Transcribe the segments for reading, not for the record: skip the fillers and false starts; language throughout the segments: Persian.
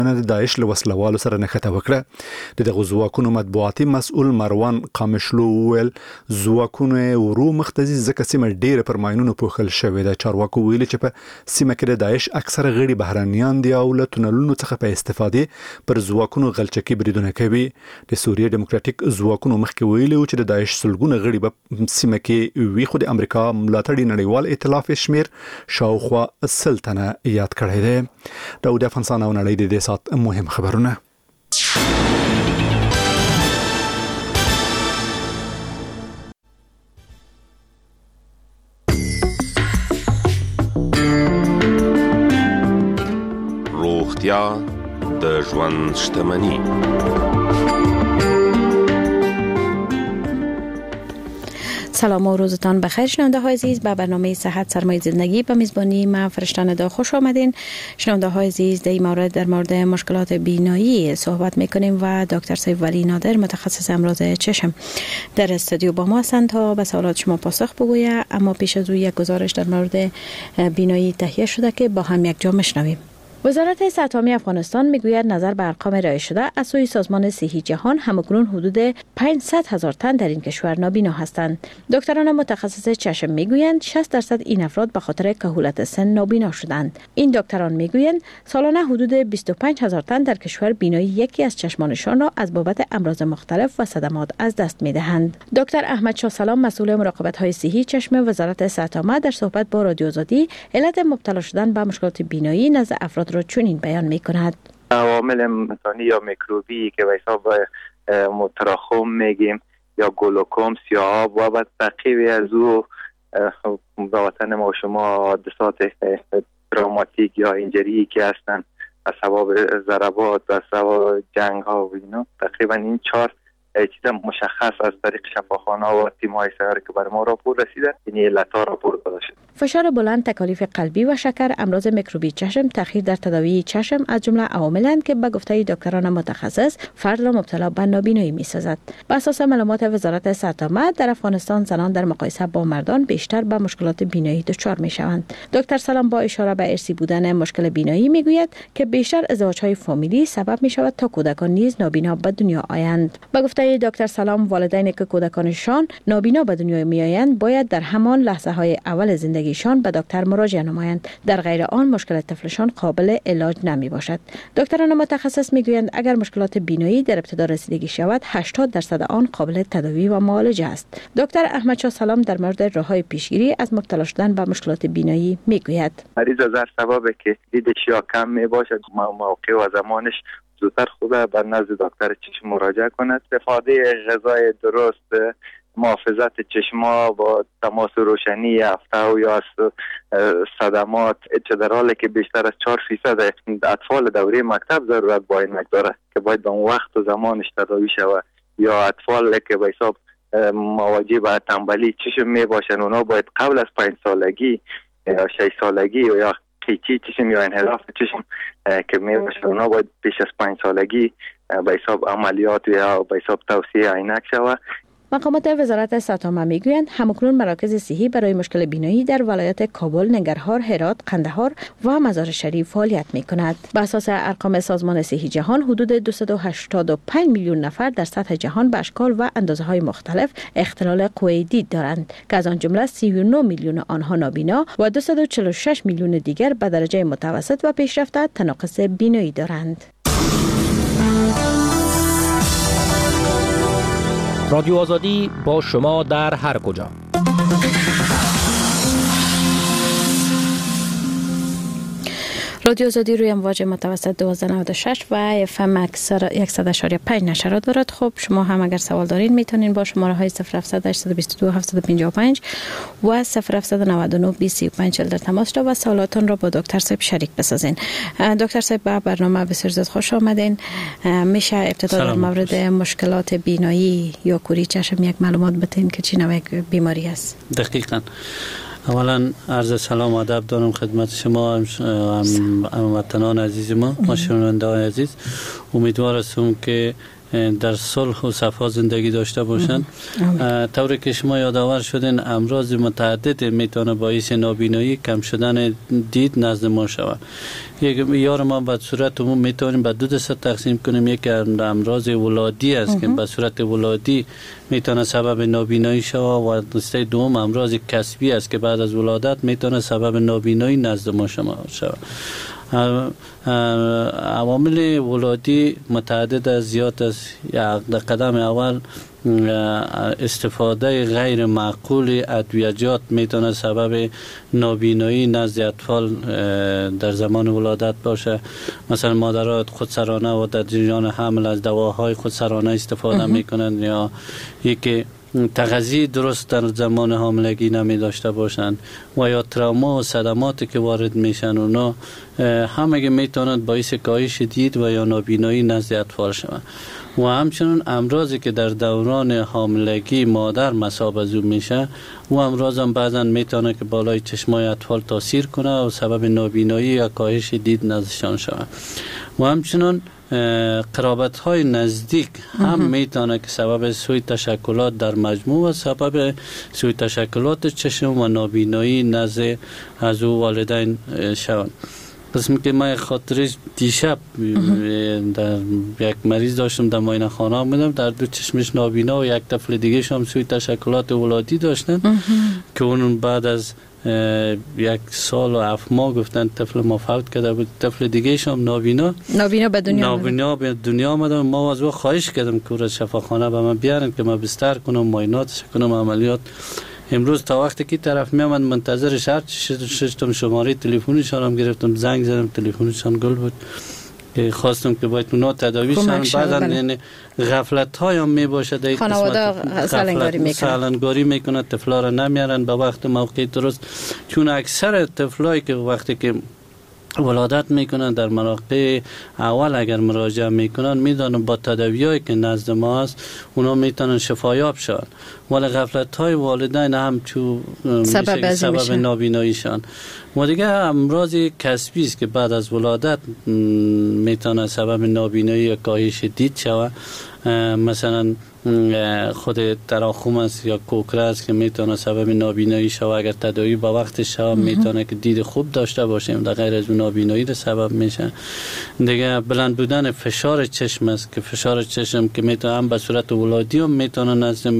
د داعش له وسلوالو سره نښته وکړه. د ځواکونو مطبوعاتي مسؤل مروان قامشلو ویل ځواکونه ورو مختزي ځکه سیمه ډېر پر ماینونو پوښل شوې ده. چارواکو ویل چې په سیمه کې د داعش اکثره غړي بهرانيان دي او له تونلونو څخه په استفاده پر ځواکونو غلچکي بریدونه کوي. د سوریه دیموکراتیک ځواکونو مخکې ویلي چې د داعش سلګونه غړي په سیمه کې وی خو د امریکا ملاتړي نړیوال ائتلاف شمیر شاوخوا سلطنه یاد کړی دی. داود افغانستان او نړۍ د دې سات مهم خبرونه. روغتیا د ژوند شتمني. سلام و روزتان بخیر شنونده های عزیز، به برنامه صحت سرمایه زندگی به میزبانی من فرشته ندا خوش آمدین. شنونده های عزیز، در مورد مشکلات بینایی صحبت میکنیم و دکتر سیف ولی نادر متخصص امراض چشم در استودیو با ما هستند تا به سوالات شما پاسخ بگوید. اما پیش از او یک گزارش در مورد بینایی تهیه شده که با هم یک جا میشنویم. وزارت صحت عامه افغانستان میگوید نظر به ارقام ارائه شده از سوی سازمان صحی جهان همکنون حدود 500,000 تن در این کشور نابینا هستند. دکتران متخصص چشم میگویند 60% این افراد به خاطر کهولت سن نابینا شدند. این دکتران میگویند سالانه حدود 25,000 تن در کشور بینایی یکی از چشمانشان را از بابت امراض مختلف و صدمات از دست میدهند. دکتر احمد شاه سلام، مسئول مراقبت های صحی چشم وزارت صحت عامه، در صحبت با رادیو آزادی علت مبتلا شدن به مشکلات بینایی نزد افراد را چنین بیان می‌کند. عوامل انسانی یا میکروبی که به حساب تراخوم میگیم یا گلوکوم، سیاهاب و بقیه از او به وطن ما و شما حادثات تروماتیک یا اینجری که هستند از سبب ضربات و سبب جنگ ها و اینا، تقریبا این 4 چیز مشخص از طریق شفاخانه و تیم‌های سیاره که بر ما راپور رسیده، این علت‌ها راپور داده شده. فشار بلند، تکالیف قلبی و شکر، امراض میکروبی چشم، تأخیر در تداوی چشم از جمله عواملند که به گفته دکتران متخصص فرد را مبتلا به نابینایی می‌سازد. بر اساس معلومات وزارت صحت عامه در افغانستان زنان در مقایسه با مردان بیشتر به مشکلات بینایی دچار می‌شوند. دکتر سلام با اشاره به ارثی بودن مشکل بینایی میگوید که بیشتر ازدواج‌های فامیلی سبب می‌شود تا کودکان نیز نابینا به دنیا آیند. به گفته دکتر سلام، والدینی که کودکانشان نابینا به دنیا میآیند باید در همان لحظه‌های اول زندگیشان به دکتر مراجعه نمایند. در غیر آن مشکل طفلشان قابل علاج نمی باشد. دکتران متخصص میگویند اگر مشکلات بینایی در ابتدا رسیدگی شود 80% آن قابل تداوی و معالجه است. دکتر احمد شاه سلام در مورد راه‌های پیشگیری از مبتلا شدن به مشکلات بینایی میگوید. مریض از سبب که دیدش یا کم می باشد موقع و زمانش زودتر خود به نزد دکتر چشم مراجعه کند. استفاده غذای درست، محافظت چشما با تماس روشنی هفته یا صدمات، چه در حالی که بیشتر از 4% اطفال دوره مکتب ضرورت با این داره که باید به اون وقت و زمانش تداوی شود، یا اطفال که به حساب مواجه به تنبلی چشم می باشن، اونا باید قبل از 5 سالگی یا 6 سالگی یا قیچی چشم یا انحراف چشم که می باشه، اونا باید پیش از 5 سالگی به حساب عملیات یا به حساب توسیه عینک شود. مقامات وزارت صحت عامه میگویند همکنون مراکز صحی برای مشکل بینایی در ولایت کابل، ننگرهار، هرات، قندهار و مزار شریف فعالیت میکند. بر اساس ارقام سازمان صحی جهان حدود 285 میلیون نفر در سطح جهان به اشکال و اندازه‌های مختلف اختلال قوه دید دارند که از آن جمله 39 میلیون آنها نابینا و 246 میلیون دیگر به درجه متوسط و پیشرفته تناقص بینایی دارند. رادیو آزادی با شما در هر کجا. رادیو آزادی روی امواج متوسط 1296 و FM 100.5 نشرات دارد. خب شما هم اگر سوال دارین میتونین با شماره های 0700 822 755 و 0799 2035 در تماس شد و سوالاتون را با دکتر صاحب شریک بسازین. دکتر صاحب به برنامه بسیار زیاد خوش آمدین. میشه ابتدا در مورد مشکلات بینایی یا کوری چشم یک معلومات بدین که چی نوع بیماری است؟ دقیقاً. اولا عرض سلام و ادب دارم خدمت شما هموطنان عزیز ما شنوندگان عزیز. امیدوار هستم که در صلح و صفا زندگی داشته باشند. طوری که شما یادآور شدین امراض متعدد میتونه باعث نابینایی، کم شدن دید نزد ما شود. یک یار ما به صورت عموم میتونیم به دو دسته تقسیم کنیم. یک امراض ولادی است که به صورت ولادی میتونه سبب نابینایی شود و دسته دوم امراض کسبی است که بعد از ولادت میتونه سبب نابینایی نزد ما شود. عوامل ولادی متعدد از زیاد است. در قدم اول استفاده غیر معقول ادویجات میتونه سبب نابینایی نزد اطفال در زمان ولادت باشه. مثلا مادرات خودسرانه و در جریان حمل از دواهای خودسرانه استفاده میکنند یا یکی تغذیه درست در زمان حاملگی نمی داشته باشند و یا تروما و صدماتی که وارد میشن اونا همه میتونند باعث کاهش دید و یا نابینایی نزد اطفال شوند. و همچنین امراضی که در دوران حاملگی مادر مصاب از او میشه و امراض هم بعضا میتونه که بالای چشمای اطفال تاثیر کنه و سبب نابینایی یا کاهش دید نزدشان شود. و همچنین قرابت های نزدیک هم میتونه که سبب سوء تشکلات در مجموع و سبب سوء تشکلات چشم و نابینایی نزد از او والدین شوند. قسمی که من خاطرش دیشب در یک مریض داشتم در معاینه خانه آمدم، در دو چشمش نابینا و یک طفل دیگه هم سوء تشکلات ولادی داشتن که اون بعد از 1 سال و 7 ماه گفتن طفل ما فوت کرده بود. طفل دیگه هم نابینا به دنیا آمدن. ما از او خواهش کردم که او شفاخانه به من بیارن که ما بستر کنم، معایناتش کنم، عملیات. امروز تا وقتی که طرف می آمد منتظر شرط شدم، شماره تلفنشان هم گرفتم، زنگ زدم، تلفنشان گل بود که خواستم که باید اونا تداوی شدن. بعدا یعنی غفلت های هم می باشه در خانواده سالنگاری میکنه، طفلا را نمیارن به وقت موقع درست. چون اکثر طفلایی که وقتی که ولادت میکنن در مراحل اول اگر مراجعه میکنن میدونن با تداویایی که نزد ما هست اونا میتونن شفایاب شون، ولی غفلت های والدین هم سبب نابیناییشان. و دیگه امراض کسبی است که بعد از ولادت میتونه سبب نابینایی یا کاهش دید شود. مثلا خود تراخم است یا کوکره است که میتونه سبب نابینایی شود. اگر تداوی با وقت شود میتونه که دید خوب داشته باشیم، در غیر از نابینایی را سبب میشه. دیگه بلند بودن فشار چشم است که فشار چشم که میتونه هم به صورت ولادی هم میتونه نزد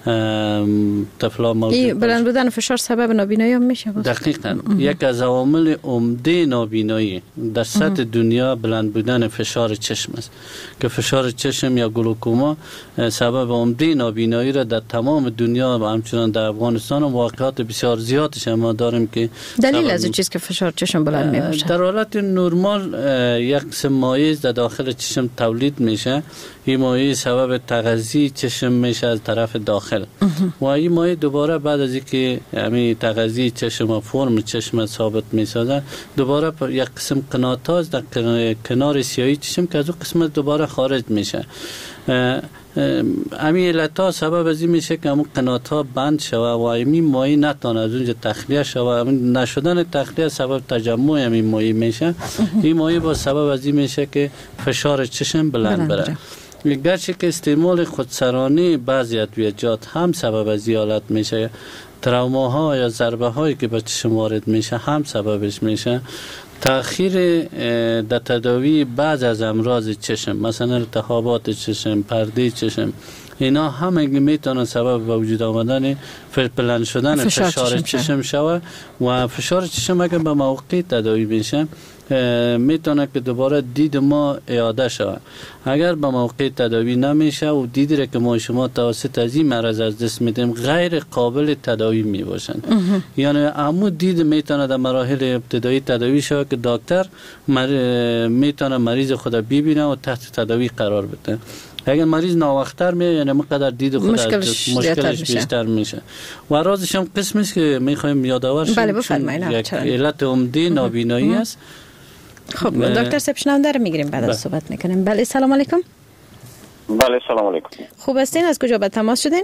طفلا موجود بلند بودن فشار سبب نابینایی هم میشه. دقیقاً یک از عوامل عمده نابینایی در سطح دنیا بلند بودن فشار چشم است که فشار چشم یا گلوکوما سبب عمده نابینایی را در تمام دنیا و همچنان در افغانستان و واقعات بسیار زیادش ما داریم که دلیل از چیز که فشار چشم بلند می باشه. در حالت نرمال یک قسم مایع در داخل چشم تولید میشه. این مایع سبب تغذیه چشم میشه از طرف داخل و این مایع دوباره بعد از اینکه همین تغذیه چشم و فرم چشم ثابت میسازه دوباره یک قسم قناتاز در کنار سیاهی چشم که از اون قسمت دوباره خارج میشه. همین علتها سبب از این میشه که همون قناتها بند شوه و همین مایع نتونه از اونجا تخلیه شوه. نشدن تخلیه سبب تجمع همین مایع میشه. این مایع با سبب از این میشه که فشار چشم بلند بره. گرچه که استعمال خودسرانه بعضی ادویجات هم سبب از این حالت میشه. تروماها یا ضربه هایی که به چشم وارد میشه هم سببش میشه. تأخیر در تداوی بعض از امراض چشم مثلا التهابات چشم، پرده چشم، اینا همه میتونن سبب به وجود آمدن بلند شدن فشار چشم شود و فشار چشم اگر به موقع تداوی بشه میتونه که دوباره دید ما اعاده شود. اگر به موقع تداوی نمیشه و دیدی را که ما شما توسط از این مرض از دست میدیم غیر قابل تداوی میباشند. یعنی عمو دید میتونه در مراحل ابتدایی تداوی شود که دکتر میتونه مریض خود ببینه و تحت تداوی قرار بده. اگر مریض ناوقتر میاد یعنی مقدر دید خود مشکلش بیشتر میشه. و رازش هم قسمی است که میخوایم یادآور شیم. بله بفرمایید. یک علت عمده نابینایی است. خب دکتر صاحب شنونده رو میگیریم بعد از صحبت میکنیم. بله سلام علیکم. بله سلام علیکم. خوب هستین؟ از کجا به تماس شدین؟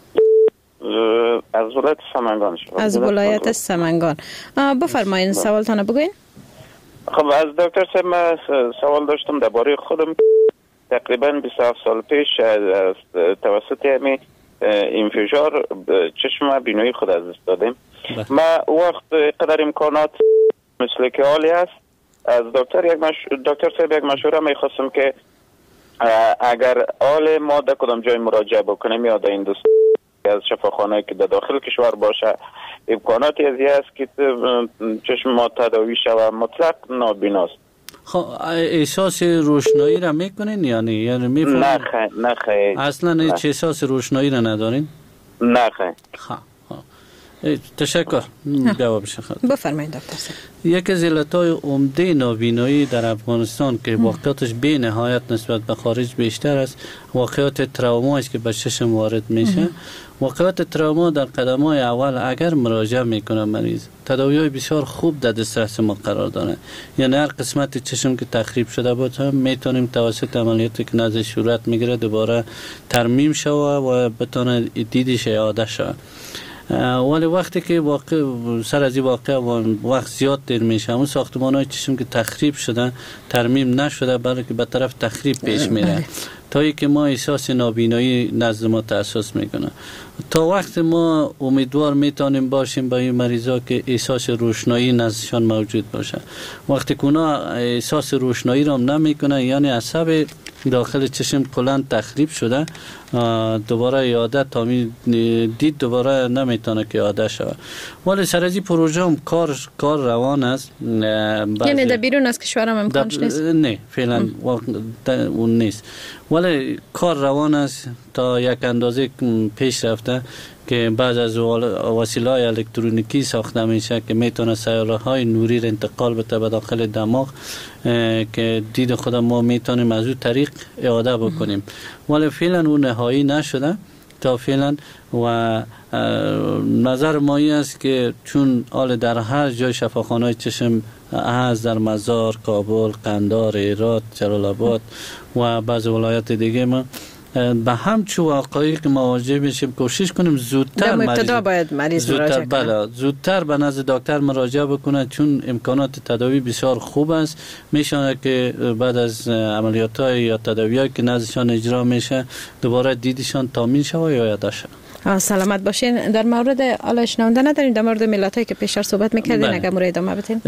از ولایت سمنگان. از ولایت سمنگان. بفرمایید سوالتان بگوین. خب از دکتر صاحب من سوال داشتم درباره خودم. تقریبا 27 سال پیش توسط همین انفجار چشم بینایی خود از دست دادیم. ما وقت قدر امکانات مثل که حالی است از دکتر صاحب یک مشوره میخواستم که اگر حال ما در کدام جای مراجعه بکنیم یا در این از شفاخانه که در داخل کشور باشه امکاناتی از است که چشم ما تداوی شود مطلق نابیناست. خب احساس روشنایی را میکنین یعنی میفهمین؟ نه خیر اصلا هیچ احساس روشنایی را ندارین؟ نه خیر. تشکر. جواب شد. بفرمایید دکتر صاحب. یکی از علتهای عمده نابینایی در افغانستان که واقعیتش به نهایت نسبت به خارج بیشتر است واقعیت تروما است که به چشم وارد میشه. واقعیت تروما در قدم‌های اول اگر مراجعه میکنه مریض تداوی‌های بسیار خوب در دسترس ما قرار داره. یعنی هر قسمت چشم که تخریب شده بود هم میتونیم توسط عملیاتی که نزد صورت میگیره دوباره ترمیم شوه و بتونه دیدش اعاده شوه. ولی وقتی که سر از این واقعه وقت زیاد دیر میشه همون ساختمان‌های چشم که تخریب شده ترمیم نشده بلکه به طرف تخریب پیش میره تا ای که ما احساس نابینایی نزد ما تأسیس میکنه. تا وقت ما امیدوار میتونیم باشیم با این مریضا که احساس روشنایی نزدشان موجود باشه. وقتی که اونا احساس روشنایی را نمیکنه یعنی عصب داخل چشم کلاً تخریب شده دوباره اعاده تامین دید دوباره نمیتونه که اعاده شود. ولی سر از این پروژه هم کار روان است. یعنی در بیرون از کشور هم امکانش نیست؟ نه فعلا اون نیست ولی کار روان است تا یک اندازه پیش رفته که بعض از وسیله‌های الکترونیکی ساخته میشه که میتونه سیاره‌های نوری را انتقال بده به داخل دماغ که دید خود ما میتونیم از اون طریق اعاده بکنیم ولی فعلا اون نهایی نشده تا فعلا و نظر ما این است که چون حال در هر جای شفاخانه‌های چشم از در مزار، کابل، قندهار، هرات، جلال آباد و بعض ولایات دیگه ما به همچون واقعی که مواجه بشیم کوشش کنیم زودتر مریض مراجعه کنه. زودتر به نزد دکتر مراجعه بکنه چون امکانات تداوی بسیار خوب است. میشونه که بعد از عملیات‌های یا تداوی‌هایی که نزدشان اجرا میشه دوباره دیدشان تامین شود یا اعاده شود. سلامت باشین. در مورد حالا شنونده ندارین در مورد ملاتایی که پیشتر صحبت میکردین اگر مورد ادامه بدین؟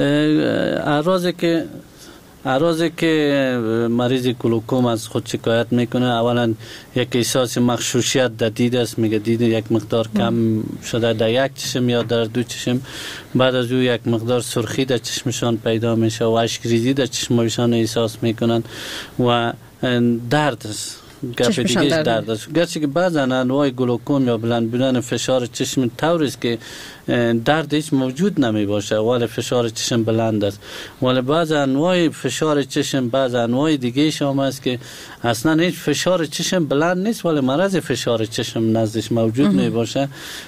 اعراضی که مریض گلوکوم از خود شکایت میکنه اولا یک احساس مغشوشیت در دید است میگه دید یک مقدار کم شده در یک چشم یا در دو چشم بعد از او یک مقدار سرخی در چشمشان پیدا میشه و اشک‌ریزی در چشمشان احساس میکنن و درد است گپ دیگه درد است گرچه که بعضا انواع گلوکوم یا بلند بودن فشار چشم طوری است که درد هیچ موجود نمی باشه ولی فشار چشم بلند است ولی بعض انواع فشار چشم بعض انواع دیگه شام است که اصلا هیچ فشار چشم بلند نیست ولی مرض فشار چشم نزدش موجود می باشه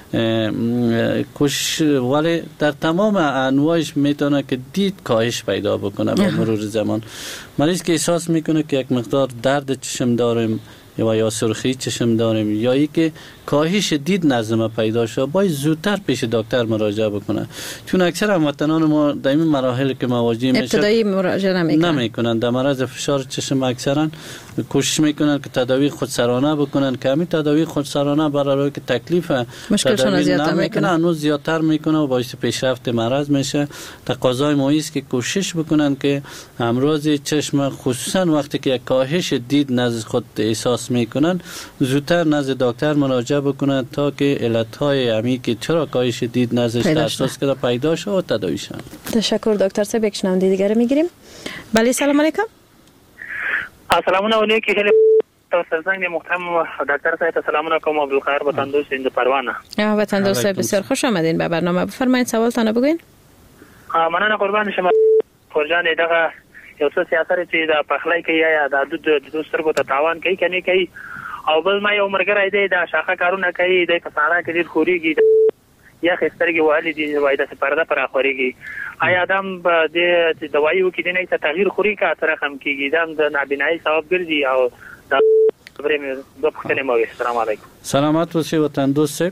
ولی در تمام انواعش میتونه که دید کاهش پیدا بکنه با مرور زمان. مریض که احساس میکنه که یک مقدار درد چشم داریم یا سرخی چشم داریم یا ای که کاهش دید نزد ما پیدا شد باید زودتر پیش دکتر مراجعه بکنه چون اکثر هموطنان ما در این مراحل که مواجه میشن ابتدایی مراجعه نمیکنن در مرض فشار چشم اکثرا کوشش میکنن که تداوی خودسرانه بکنن که همین تداوی خودسرانه برای که تکلیف مشکلشون زیادتر میکنه هنوز زیادتر میکنه و باعث پیشرفت مرض میشه. تقاضای ما است که کوشش بکنن که امراض چشم خصوصا وقتی که کاهش دید نزد خود احساس میکنن زودتر نزد دکتر مراجعه بکنن تا که علتهای عمیق که چرا کاهش دید نزدش تشخیص کنه پیدا شه و تداوی شه. تشکر دکتر صاحب. یک شنونده دیگه میگیریم. بله سلام علیکم. السلام علیکم. خیلی سرزنگ محترم دکتر صاحب سلام علیکم. عبدالخیر وطندوست این پروانه. وطندوست بسیار خوش آمدین به برنامه. بفرمایید سوالتون بگوین. مننه قربان شما فرجان دغه یو څه سیاست چې د پخلای کې یا د دود سترګو ته تاوان کوي کني کوي او بل ما یو مرګره دی د شاخه کارونه کوي د کسانه کې ډیر خوريږي یا خسترګي والي دي وای د پرده پر اخوريږي آیا دم د دوايي وکړي نه ته تغییر خوري کا تر رقم کیږي دم د نابینایی سبب ګرځي او د بریم د پختنه مو. السلام علیکم. سلامت اوسئ وطن دوست.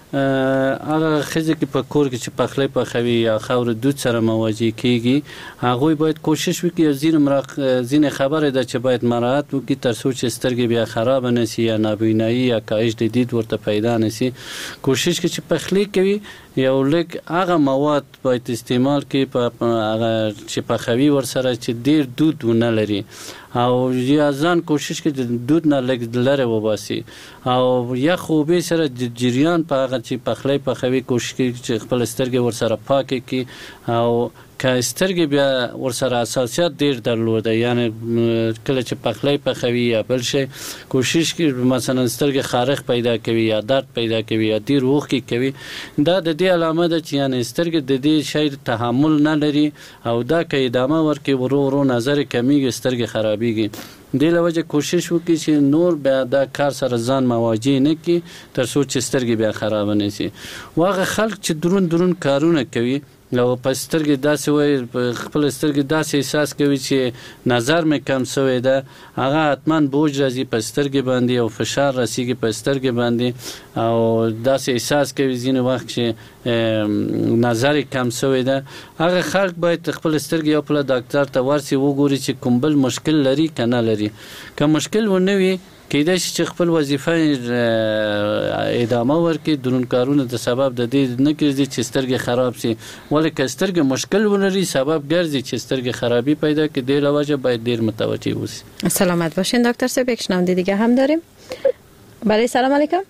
هغه ښځې کې په کور کې چې پخلی پخوي یا خاور دود سره مواجه کیږي هغوی باید کوشش وکړي او ځینې خبره ده چې باید مراعات وکړي تر څو چې سترګې بیا خراب نشي یا نابینایي یا کاهش د دید ورته پیدا نشي. کوشش وکړي چې پخلی کوي یو لږ هغه مواد باید استعمال کړي په هغه چې پخوي ورسره چې ډېر دود ونه لري او یا ځان کوشش کوي د دود نه لږ لرې وباسي او یخ اوبه سره د جریان په هغه چې پخلی پخوي کوشش کوي چې خپل سترګې ورسره پاکې کړي او که سترګې بیا ورسره حساسیت ډېر درلوده یعنی کله چې پخلی پخوي یا بل شی کوشش کوي مثلا سترګې خارښ پیدا کوي یا درد پیدا کوي یا ډېر اوښکې کوي دا د دې علامه ده چې یعنی سترګې د دې شی تحمل نه لري او دا که ادامه ورکړي ورو ورو نظر کمیږي سترګې خرابېږي. دې له وجې کوشش وکړي چې نور بیا دا کار سره ځان مواجه نه کړي تر څو چې سترګې بیا خرابه نه شي. هغه خلک چې درون کارونه کوي او په سترګې داسې وایي خپل سترګې داسې احساس کوي چې نظر مې کم شوی ده هغه حتما بوج راځي په سترګې باندې او فشار رسیږي په سترګې باندې او داسې احساس کوي ځینې وخت چې نظر کم شوی ده هغه خلک باید خپل سترګې یو پله ډاکټر ته ورسي وګوري چې کوم بل مشکل لري که نه لري. که مشکل ونه وي کېدای شي چې خپل وظیفه ادامه ورکړي درون کارونه د سبب د دې نه ګرځي چې سترګې خراب شي ولې که سترګې مشکل ولري سبب ګرځي چې سترګې خرابی پیدا کړي. دې له وجې باید ډېر متوجه اوسي. سلامت باشین دکتر صاحب. یک شنونده دیگه هم داریم. بله سلام علیکم.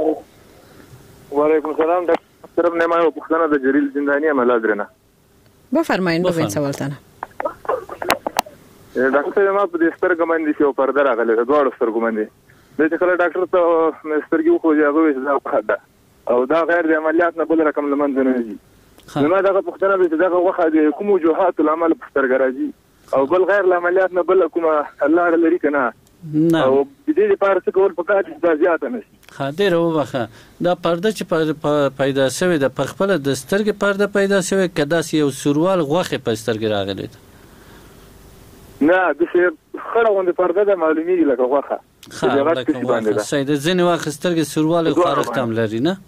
و علیکم سلام. دکتر نمای و پختانه د جلیل زندانی ملادرنه. بفرمایید ببین سوالتانه. ډاکټر ما په دې سترګې باندې چې پرده راغله د دوړو سترګو باندې د چې کله ډاکټر ته سترګې خو یې هغه ویل دا خاطر او دا غیر د عملیات نه بل رقم لمن نه دي. نو دا پختنه به دا وخت د کوم وجوهات العمل په سترګې راځي او بل غیر العملیات نه بل کوم الله لري کنه او د دې لپاره څه کول پکار دي دا زیات نه شي. خاطر وبخه دا پرده چې پیدا شوی د پخپل د سترګې پرده پیدا شوی کدا یو سروال غوخه په سترګې راغلی نه د څه خړه غونډه پرده د معلومیږي لکه غوخه سید ځینې وخت سترګې سروال خارښت هم لري نه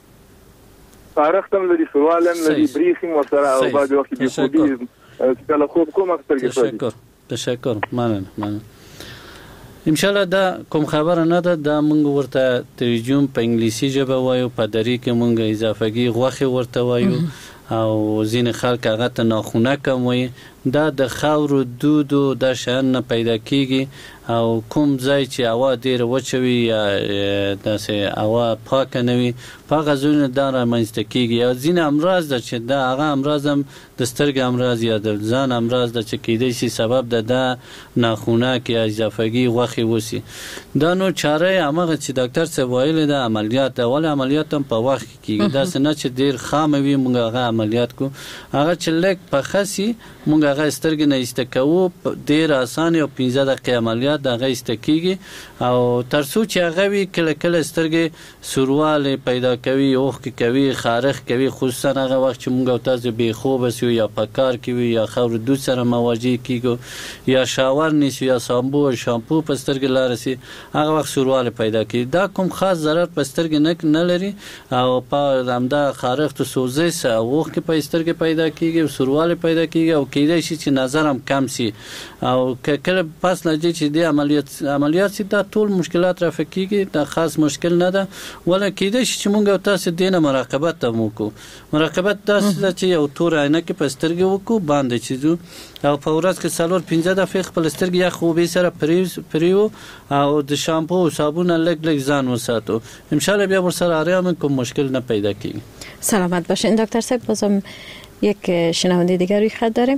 خارښت هم لري سروال هم لري بریخ هم ورسره او بعد وخت کې خوبي کله خوب کوم سترګې تشکر مننه ان شاء الله. دا کوم خبره نه ده دا مونږ ورته ترجمه په انګلیسي ژبه وایو په دری کې مونږ اضافهګي غوخه ورته وایو او ځینې خلک هغه ته ناخونه کم وایي. دا د خاورو دودو د شان نه پیدا کیږي او کوم ځای چې هوا ډیره وچه وي یا داسې هوا پاکه نه وي په هغه ځایونو دا رامنځته کیږي. او ځینې امراض ده چې دا هغه امراض هم د سترګې امراض یا د ځان امراض ده چې کیدای شي سبب د ناخونک یا اضافهګي غوښې وسی. دا نو چاره همغه چې ډاکټر صاحب ویل ده عملیات اول عملیات هم په وخت کیږي داسې نه چې ډیر خام وي موږ هغه عملیات کو هغه چې لږ په خسي موږ هغه سترګې نه ایسته کوو ډیر اسانه او 15 دقیقې عملیات د هغه ایسته کیږي او تر څو چې هغه وی کله کله سترګې سروال پیدا کوي اوښ کوي خارښ کوي خصوصا هغه وخت چې موږ تاسو به خوب سو یا پکار کوي یا خور دود سره مواجه کیږي یا شاور نیسو یا سامبو او شامپو په سترګې لارسي هغه وخت سروال پیدا کوي. دا کوم خاص ضرر په سترګې نه لري او په همدا خارښت او سوزش او اوښ کې په سترګې پیدا کیږي او سروال پیدا کیږي او کیدای شي چې نظر هم کم شي او کله پس لږ چې د عملیات سي دا ټول مشکلات رافع کیږي. دا خاص مشکل نه ده ولا کیدای شي چې موږ تاسو دینه مراقبت هم وکړو. مراقبت تاسو چې یو تور عینکې په سترګې وکړو باندې چیزو او په ورځ کې 4-15 دقیقې خپل سترګې یا خوبې سره پریو او د شامپو او صابون لږ ځان وساتو ان شاء الله بیا ورسره آرام کوم مشکل نه پیدا کیږي. سلامت باشین دکتر صاحب. بازم یک شنونده دیگر روی خط داریم.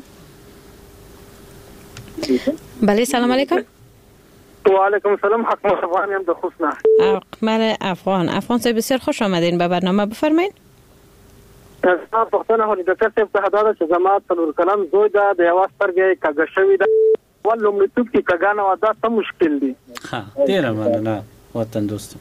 بله سلام علیکم. و علیکم سلام. حق افغانیم د خوسنا. اقمر افغان صاحب بسیار خوش آمدین به برنامه. بفرمایید. تاسو پښتنه هولي دکتر صاحب ته دا چې زما تلور کلام زوی دا د یو سترګې کګه شوی دا ولوم لټوب کې کګانه ودا څه مشکل دي. ها ډیر مننه وطن دوست.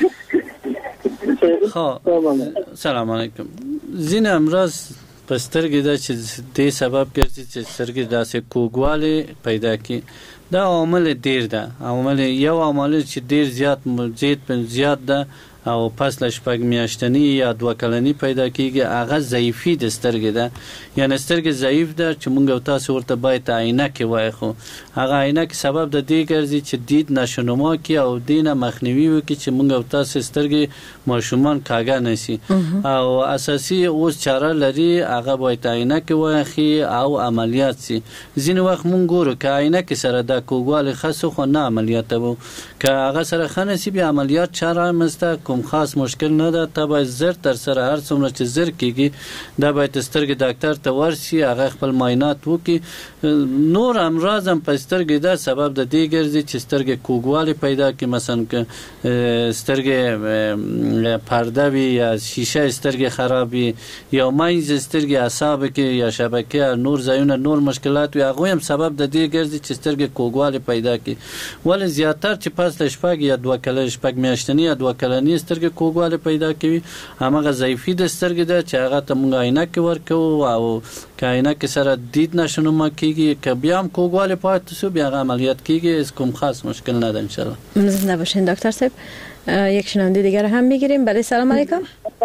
سلام علیکم. زین امراض په سترګې دا چې د سبب ګرځي چې سترګې داسې کوګواله پیدا کی دا عامل ډیر ده. عامل یو عامل چې ډیر زیات ده او پس له 6 میاشتنی یا 2 کلنی پیدا کیږي هغه ضعیفي د سترګې ده یعنی سترګې ضعیف ده چې موږ تاسو ورته باید عینکې وای خو هغه عینکې سبب د دې ګرځي چې دید نشونما کی او دینه مخنیوي وکړي چې موږ تاسو سترګې ماشومان کاږه نشي او اساسي اوس چاره لري هغه باید عینکې واخی او عملیات سي ځینې وخت موږ ګورو که عینکې سره د کوګوالي خاصو خو نه عملیات وو که هغه سره خنسي به عملیات چاره مسته کوم خاص مشکل نه ده تبع زر تر سره هر څومره چې زر کیږي دا باید سترګې ډاکټر ته ورشي هغه خپل معاینات وکړي نور امراض هم په سترګې ده سبب د دې ګرځي چې سترګې کوګوالي پیدا کړي مثلا که سترګې پرده وي یا شیشه سترګې خرابي یا منځ سترګې اعصاب کې یا شبکه نور ځایونه نور مشکلات وي هغه هم سبب د دې ګرځي چې سترګې کوګوالي پیدا کړي ولې زیاتره چې پس له 6 یا 2 کلنې 6 میاشتنی یا 2 کلنې سترګې کوګواله پیدا کوي همغه ضعیفي د سترګې ده چې هغه ته موږ عینکې ورکو او که عینکې سره دید نشونما کیږي که بیا هم کوګواله پاتې شو بیا عملیات کیږي کوم خاص مشکل نه ده ان شاء الله زنده باشین دکتر صاحب یک شنونده دیگر هم میگیریم بله سلام علیکم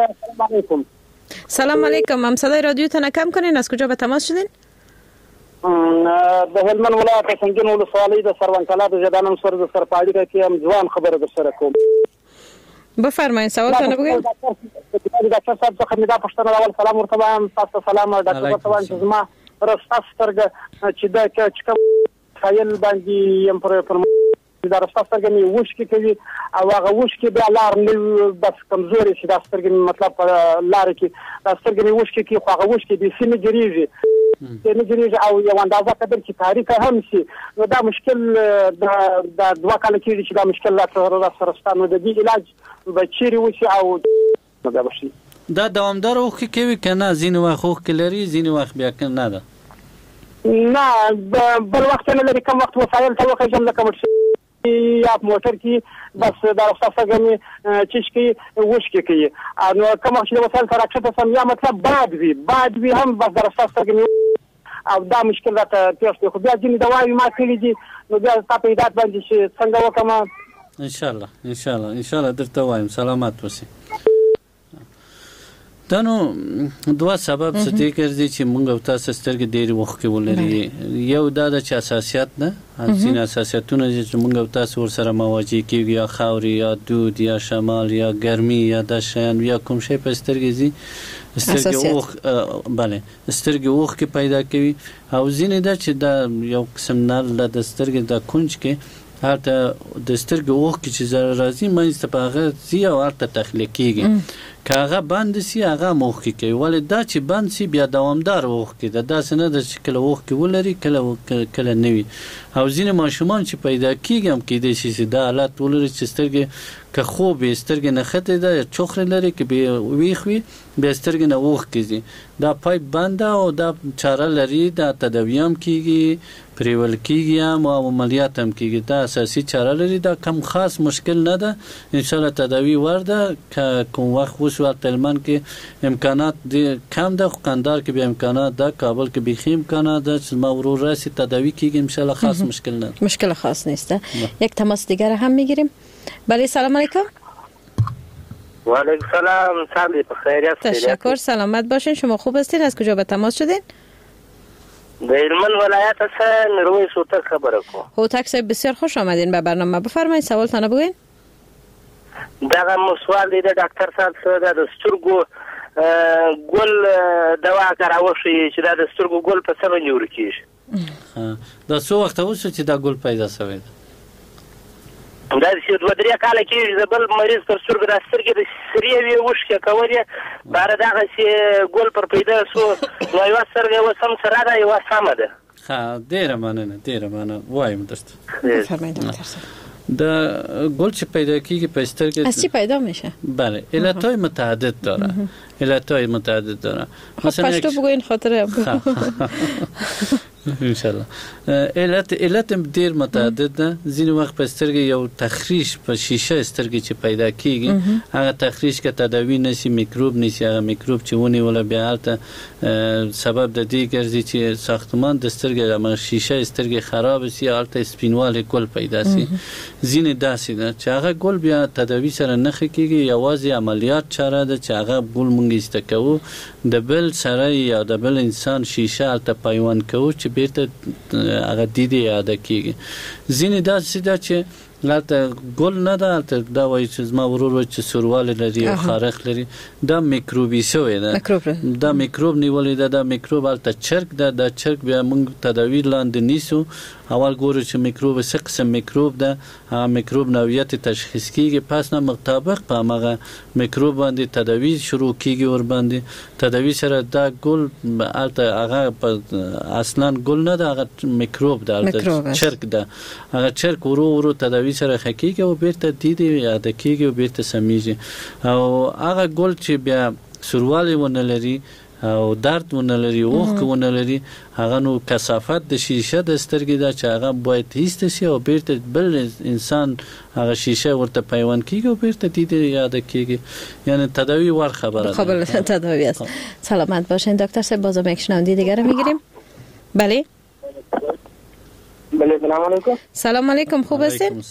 سلام علیکم هم صدای رادیوتون کم کنین از کجا به تماس شدین د هلمند ولایت سنگین ولسوالۍ د سروانکلا د جدانم سر د سرپاړی کې هم ځوان خبره در سره کوم بفرمایئ سوالتون بگوین ډاکټر صاحب څخه مې دا پوښتنه اول سلام ورته وایم تاسو سلام ډاکټر ورته وایم چې زما رستا سترګه چې دا چې خیال باندې يم پر دا رستا سترګه مې وښکي کوي او هغه وښکي بیا لار نه بس کمزوري شي دا سترګه مطلب لار کې دا سترګه مې وښکي کې خو هغه وښکي به سینې جریږي او یو اندازه قدر چې تاریخ هم شي نو دا مشکل د 2 کال کې چې دا مشکل لا سره ستانو د دې علاج به چیرې وشي او دا بشي دا دوامدار اوخ کوي کنه ځینې وخت اوخ لري ځینې وخت بیا نه ده نه بل وخت نه لري کوم وخت وسایل ته وخت لکه یا موټر کې بس دا رخصت غمي چشکی وښکي کوي نو کوم وخت وسایل سره راکښته سم یا مطلب بعد وی هم بس دا رخصت غمي او دا مشکل راته پیښ خو بیا ځینې دواوی ما کړی دي نو بیا تاسو پیدات باندې چې څنګه وکم ان شاء الله درته وایم سلامت اوسئ دا نو 2 سبب څه دي ګرځي چې موږ تاسو سترګې ډېر وخت کې ولري یو دا د اساسيات نه ځین اساسياتونه چې موږ تاسو ور سره مواجه کیږي یا خاوري یا دود یا شمال یا ګرمي یا د شین یا کوم شی په سترګې زی سترګې اوخ bale سترګې اوخ کې پیدا کوي او ځینې دا چې دا یو قسم نه د سترګې د کونج کې هرته د سترګې اوخ کې چې راځي مې ستپاغه زی او هرته تخلیق کیږي که هغه بند سي هغه موخ کې کوي ولې دا چې بند سي بیا دوامدار اوخ کې دا داسې نه د چې کله اوخ کې ولري کله نوي او ځینې ماشومان چې پیدا کیږي هم کېدای شي چې دا حالت ولري چې سترګې که خوب سترګې نه خطه ده چوخره لري کې به ویخوي به سترګې نه اوخ کیږي دا پایپ بند او دا چاره لري دا تداوی هم کیږي پریول کیږي او عملیات هم کیږي دا اساسي چاره لري دا کم خاص مشکل نه ده ان شاء الله تداوی ورده که کوم وخت وشو تلمن کې امکانات دي کم ده قندار کې به امکانات ده کابل کې به خیم امکانات ده چې ما ورور راسي تداوی کیږي ان شاء الله خاص مشکل نه مشکل خاص نیست یک تماس دیگر هم میگیریم بله سلام علیکم و علیکم سلام سلام بخیر تشکر سلامت باشین شما خوب هستین از کجا به تماس شدین د هلمند ولایت څخه میرویس هوتک خبره کوم هوتک صاحب بسیار خوش آمدین به برنامه بفرمایید سوالتون بگوین دغه مسوال دی د ډاکټر صاحب سره د سترګو ګل دوا کراوه شي چې د سترګو ګل په څه باندې ورکیږي دا څو وخت اوسه چې دا ګل پیدا شوی دا چې 2-3 کال کې زبل مریض پر سترګو د سترګې د سریه وی وښکه کولې بار دغه چې ګل پر پیدا شو نو یو سترګې وسم سره دا یو سم ده ها ډیره مننه وایم درته فرمایید دکتر صاحب دا گل چه پیدا کیږي په سترګې از چی پیدا میشه بله علتهای متعدد داره مثلا پشتو بگوین خاطر ان شاء الله. علت ډیر متعدد ده. ځینې وخت په سترګې یو تخریش په شیشه سترګې چې پیدا کیږي هغه تخریش که تداوی نشي میکروب نشي هغه میکروب چې ونیول بیا هلته سبب د دې ګرځي چې ساختمان د سترګې د شیشه سترګې خراب شي هلته سپینوالی ګل پیدا شي. ځینې داسې ده چې هغه ګل بیا تداوی سره نه ښه کیږي یوازې عملیات چاره ده چې هغه ګل مونږ ایسته کوو د بل سره یا د بل انسان شیشه هلته پیوند کوو چې بیرته هغه دیده یاده کیږي. ځینې داسې ده چې هلته ګل نه ده هلته دا وایي چې زما ورور وایي چې سوروالی لري او خارښ لري دا میکروبي شوی ده دا میکروب نیولی ده دا میکروب هلته چرک ده دا چرک بیا موږ تداوی لاندې نیسو اول ګورو چې میکروب څه قسم میکروب ده هغه میکروب نوعیت تشخیص کیږي پس نه مطابق په هغه میکروب باندې تداوی شروع کیږي ور باندې تداوی سره دا ګل هلته هغه اصلا ګل نه ده هغه میکروب ده هلته چرک ده هغه چرک ورو تداوی سره خکیږي او بیرته دیده یاده کیږي او بیرته سمیږي او هغه ګل چې بیا سوروالی ونه لري او درد ونه لري اوښکې ونه لري هغه نو کثافت د شیشه د سترګې ده چې هغه باید هیسته شي او بیرته بل انسان هغه شیشه ورته پیوند کیږي او بیرته دیده یاده کیږي یعنی تداوی ور خبره قابل تداوی است. سلامت باشین دکتر صاحب. بازم یک شنونده دیگر رو میگیریم. بله سلام علیکم. سلام علیکم. خوب هستین؟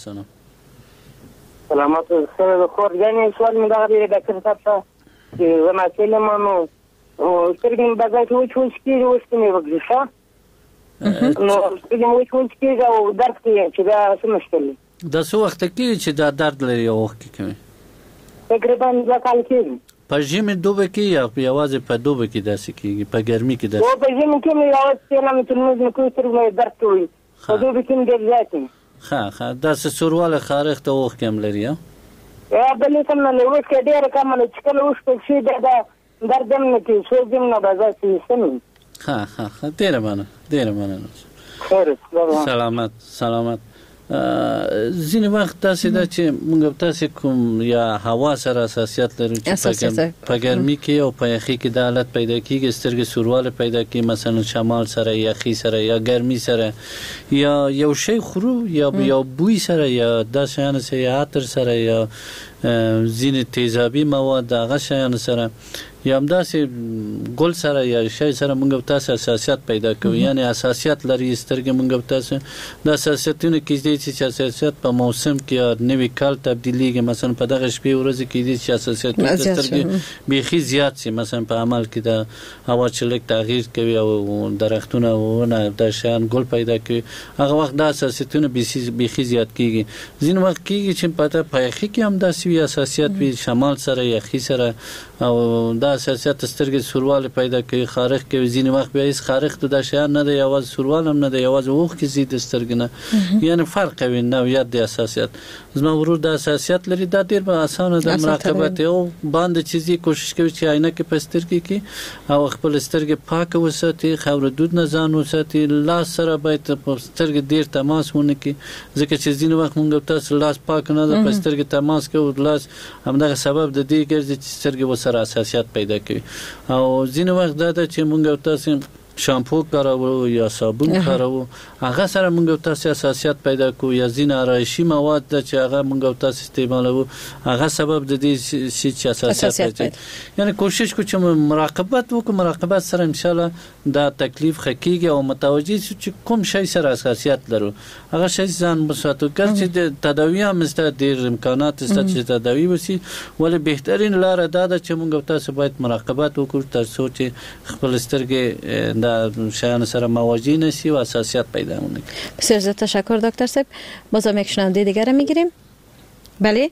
سلامت سر خور یعنی سوال می‌داری دکتر صاحب که مسئله ما سترګې بازار کې وچ کېږي اوس کې مې وګرځه نو سترګې مې وچ کېږي او درد کوي چې دا څه مشکل دی دا څو وخت کېږي چې دا درد لري او اوښکې کوي تقریبا 2 کال کېږي په ژمي دوبه کې یا یوازې په دوبه کې داسې کېږي په ګرمي کې داسې په ژمي کې مې یوازې تېله مې تلمز مې کوي سترګې درد کوي په دوبه کې مې ډېر زیات وي ښه داسې سوروالی خارښت او اوښکې هم لري بل هېڅ هم نه لري اوښکې ډېره کمه ده چې کله اوښکې شي بیا دا درد هم نه کوي سوز هم نه بازار کې سمي ښه ډېره مننه سلامت ځینې وخت داسې ده چې موږ تاسې کوم یا هوا سره حساسیت لرو چې په ګرمي کې او په یخي کې دا حالت پیدا کېږي سترګې سوروالی پیدا کېږي مثلا شمال سره یخي سره یا ګرمي سره یا یو شی خورو یا بوی سره یا دا شیان سره یا عطر سره یا ځینې تیزابي مواد هغه شیان سره یا همداسې ګل سره یا شی سره موږ تاسو حساسیت پیدا کوي یعنی حساسیت لري سترګې موږ تاسو د حساسیتونو کېږي چې حساسیت په موسم کې یا نوې کال تبدیلیږي مثلا په دغه شپې ورځې کې چې حساسیت سترګې بیخي زیات شي مثلا په عمل کې د هوا چلک تغییر کوي او درختونه ونه د شیان ګل پیدا کوي هغه وخت د حساسیتونو بیخي زیات کېږي ځینې وخت کېږي چې په یخي کې هم داسې وي حساسیت وي شمال سره یخي سره او دا حساسیت سترګې سوروالی پیدا کوي خارښ کوي ځینې وخت بیا هیڅ خارښ دا شیان نه دی یوازې سوروال هم نه دی یوازې اوښکې ځي د سترګې نه یعنی فرق کوي نوعیت د حساسیت زما ورور د حساسیت لري دا ډېر به اسانه د مراقبت او باندې چیزي کوشش کوي چې عینکې په سترګې کې او خپل سترګې پاکه وساتي خاوردود نه ځان وساتي لاس سره باید په سترګې ډېر تماس ونه کړي ځکه چې ځینې وخت موږ تاسو لاس پاک نه ده په سترګې تماس کوو لاس همدغه سبب د دې ګرځي چې سترګې ورسره حساسیت پیدا کوي او ځینې وخت دا ده چې موږ تاسو شامپو کارو یا صابون کارو هغه سره موږ تاسو حساسیت پیدا کوو یا ځینې آرایشي مواد ده چې هغه موږ تاسو استعمالوو هغه سبب د دې چې حساسیت پیدا یعنی کوشش کوو چې مراقبت وکړو مراقبت سره ان شاء الله دا تکلیف خکېږي او متوجه شو چې کوم شی سره حساسیت لرو هغه شی ځان مساتو کړ چې د تداوی هم ست ډېر امکانات ست چې تداوی وسی ولې بهترین لار دا ده چې موږ تاسو باید مراقبت وکړو تر څو چې خپل سترګې شیان سره مواجه نشی و حساسیت پیدا نکنه. بسیار زیاد تشکر دکتر صاحب. بازم یک شنونده دیگر رو میگیریم. بله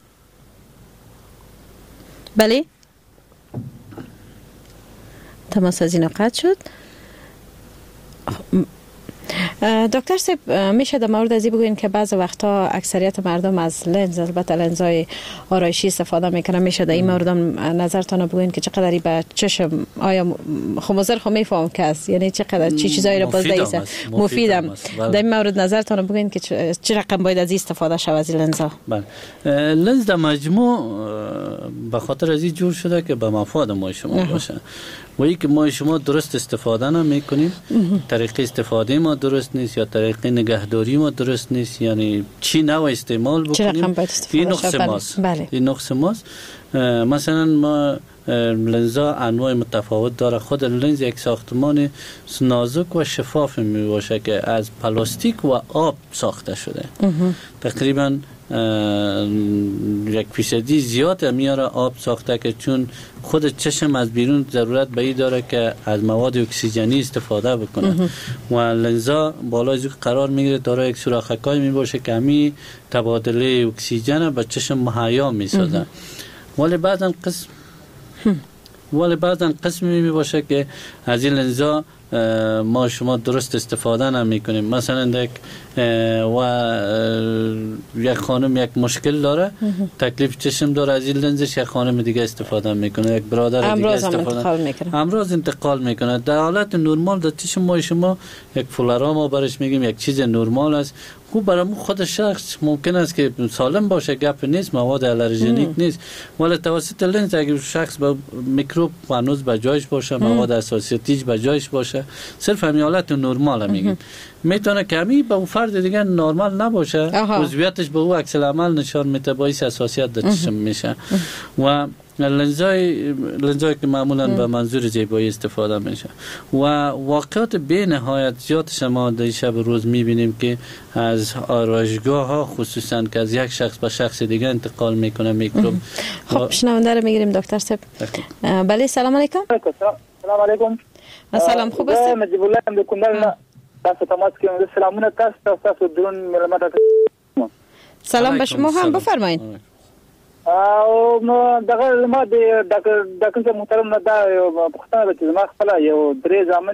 تماس از این قطع شد. دکتر صاحب میشه در مورد ازی بگوین که بعض وقتا اکثریت مردم از لنز، البته لنزهای آرایشی استفاده میکنن، میشه در این مورد نظرتان بگوین که چقدر به چشم آیا خموزر خو میفهم که است، یعنی چقدر چی چیزایی رو بازده ایسه مفیدم در این مورد نظرتان بگوین که چه رقم باید از این استفاده شود از لنزها؟ بله، لنز در مجموع به خاطر از این جور شده که به مفاد ما شما باشه و ای که ما شما درست استفاده نمیکنیم، طریقه استفاده ما درست نیست یا طریقه نگهداری ما درست نیست، یعنی چی نوع استعمال بکنیم، این نقص ماست. این نقص ماست. مثلا ما لنزها انواع متفاوت داره. خود لنز یک ساختمان نازک و شفاف می باشه که از پلاستیک و آب ساخته شده. تقریبا 1% زیاد میاره آب ساخته که چون خود چشم از بیرون ضرورت به این داره که از مواد اکسیژنی استفاده بکنه و لنزها بالای زیر قرار میگیره، داره یک سوراخکای می باشه که همی تبادله اکسیژن به چشم مهیا می سازه. ولی بعضا قسمی می باشه که از این لنزها ما شما درست استفاده نمی کنیم. مثلا یک خانم یک مشکل داره، تکلیف چشم داره، از این لنزش یک خانم دیگه استفاده میکنه، یک برادر دیگه استفاده امراض انتقال میکنه. در حالت نرمال در چشم ما شما یک فولارا ما برش میگیم یک چیز نرمال است. خوب برای خود شخص ممکن است که سالم باشه، گپ نیست، مواد آلرژنیک نیست، ولی توسط لنز اگر شخص با میکروب هنوز به جایش باشه، مواد اساسیتیش به جایش باشه، صرف همین حالت نرمال میگیم، میتونه کمی به اون فرد دیگه نرمال نباشه، عضویتش به او عکس العمل نشان میده، باعث حساسیت در چشم میشه. و لنزایی که معمولا به منظور زیبایی استفاده میشه و واقعات به نهایت زیاد شما در شب روز میبینیم که از آرایشگاه ها خصوصا که از یک شخص به شخص دیگه انتقال میکنه میکروب. خب شنونده رو میگیریم دکتر صاحب. بله سلام علیکم. سلام علیکم. سلام، خوب است؟ نجیب الله ام دکندل تاسو تماس کې سلامونه تاسو درون ملامت. سلام به شما هم، بفرمایید. او دغه ما د ډاکټر محترم نه دا پښتنه چې ما خپل یو درې ځامن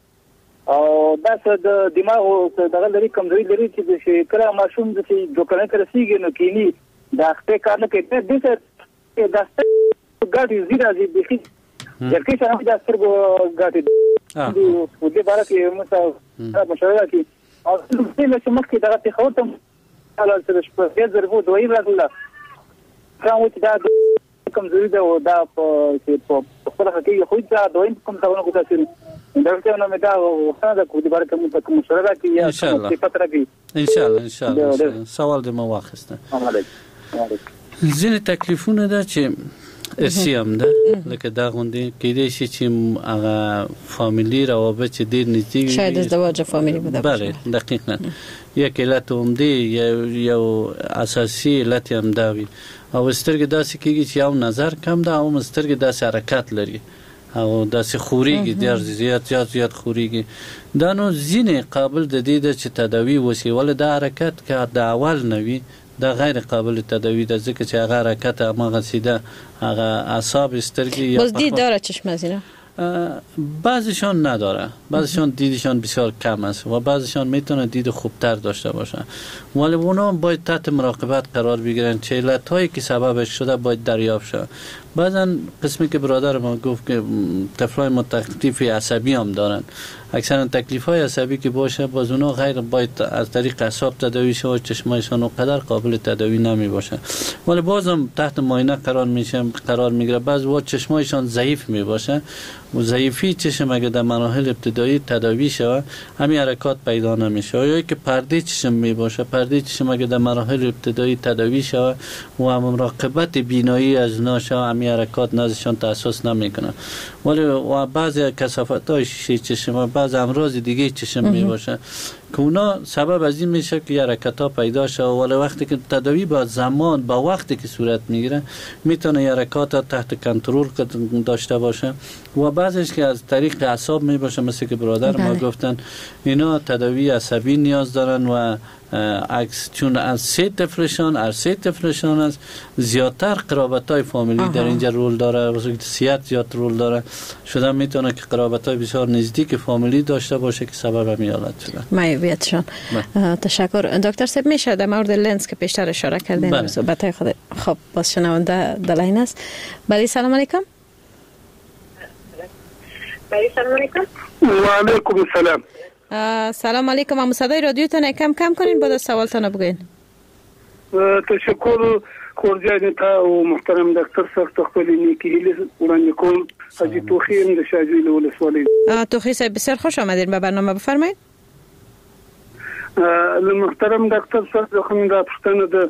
او دا د دماغ دغه لري کمزوري لري چې کله ماشوم د دوکانه کرسيږي نو کینی دا خپل کار نه کوي د څه د ګاډي زیرا دي بخي ځکه چې دا سترګو ګاډي د دې باره کې موږ مشوره کوي او څه چې مخکې دغه تخوتم حالا سره شپه ضربو دوی راغله کوم چې دا کمزوري ده او دا په خپل حقیقي خو دا دوی کوم څه نه کوي دا څه نه مې دا وخت کو دې باره کې موږ مشوره کوي یا څه فتره کې ان شاء الله سوال دې ما واخسته. ځینې تکلیفونه ده چې اسیم ده لکه دا غوندي کېدای شي چې هغه فامیلی روابط چې ډېر نږدې شاید ازدواج فامیلی بوده باشه. بله دقیقاً یک علت عمده یو اساسي علت هم دا وي او سترګې داسې کېږي چې یو نظر کم ده او سترګې داسې حرکت لري او داسې خوريږي، ډېر زیات خوريږي. دا نو ځینې قابل د دې ده چې تداوی وشي، ولې دا حرکت که د اول نه وي دا غیر قابل تداوی ده، ځکه چې هغه حرکت هماغه سیده هغه اعصاب سترګې باز دید داره چشم از اینا بعضیشان نداره، بعضیشان دیدشان بسیار کم است و بعضیشان میتونه دید خوبتر داشته باشه، ولی اونا باید تحت مراقبت قرار بگیرن. چه علتهایی که سببش شده باید دریافت شه. بعضا قسمی که برادر ما گفت که طفلای ما تکلیف عصبی هم دارن، اکثرا تکلیف های عصبی که باشه باز اونا غیر باید از طریق اعصاب تداوی شه و چشمایشان اونقدر قابل تداوی نمی باشه، ولی بازم تحت معاینه قرار میگیره. بعض وقت چشمایشان ضعیف می باشه و ضعیفی چشم اگه در مراحل ابتدایی تداوی شود همین حرکات پیدا نمیشه، یا که پرده چشم می باشه، پرده چشم اگه در مراحل ابتدایی تداوی شود و هم مراقبت بینایی از ناشه همین حرکات نازشان تاسیس نمیکنه. ولی و بعضی کثافت های شیشه چشم، بعض امراض دیگه چشم می باشه که اونا سبب از این میشه که حرکت ها پیدا شه، ولی وقتی که تداوی با زمان با وقتی که صورت میگیره میتونه حرکات ها تحت کنترل داشته باشه و بعضیش که از طریق اعصاب می باشه، مثل که برادر ما گفتن اینا تداوی عصبی نیاز دارن و عکس چون از سه طفلشان است زیادتر قرابت های فامیلی در اینجا رول داره، جنسیت زیاد رول داره شده، میتونه که قرابت های بسیار نزدیک فامیلی داشته باشه که سبب همین حالت شده. طبیعتشان. تشکر دکتر صاحب. میشه در مورد لنز که پیشتر اشاره کردین صحبت خود خب باز شنونده دلاین است. بله سلام علیکم. سلام علیکم. و علیکم السلام. سلام علیکم. اما صدای رادیوتون کم کنین بعد از سوالتون بگین. تشکر خورجان تا و محترم دکتر صاحب خپل نیکی هیله وړاندې کوم. حاجی توخی هم د شاجوی له ولسوالۍ. توخی صاحب بسیار خوش آمدین به برنامه. بفرمایید. محترم دکتر صاحب خو دا پښتنه د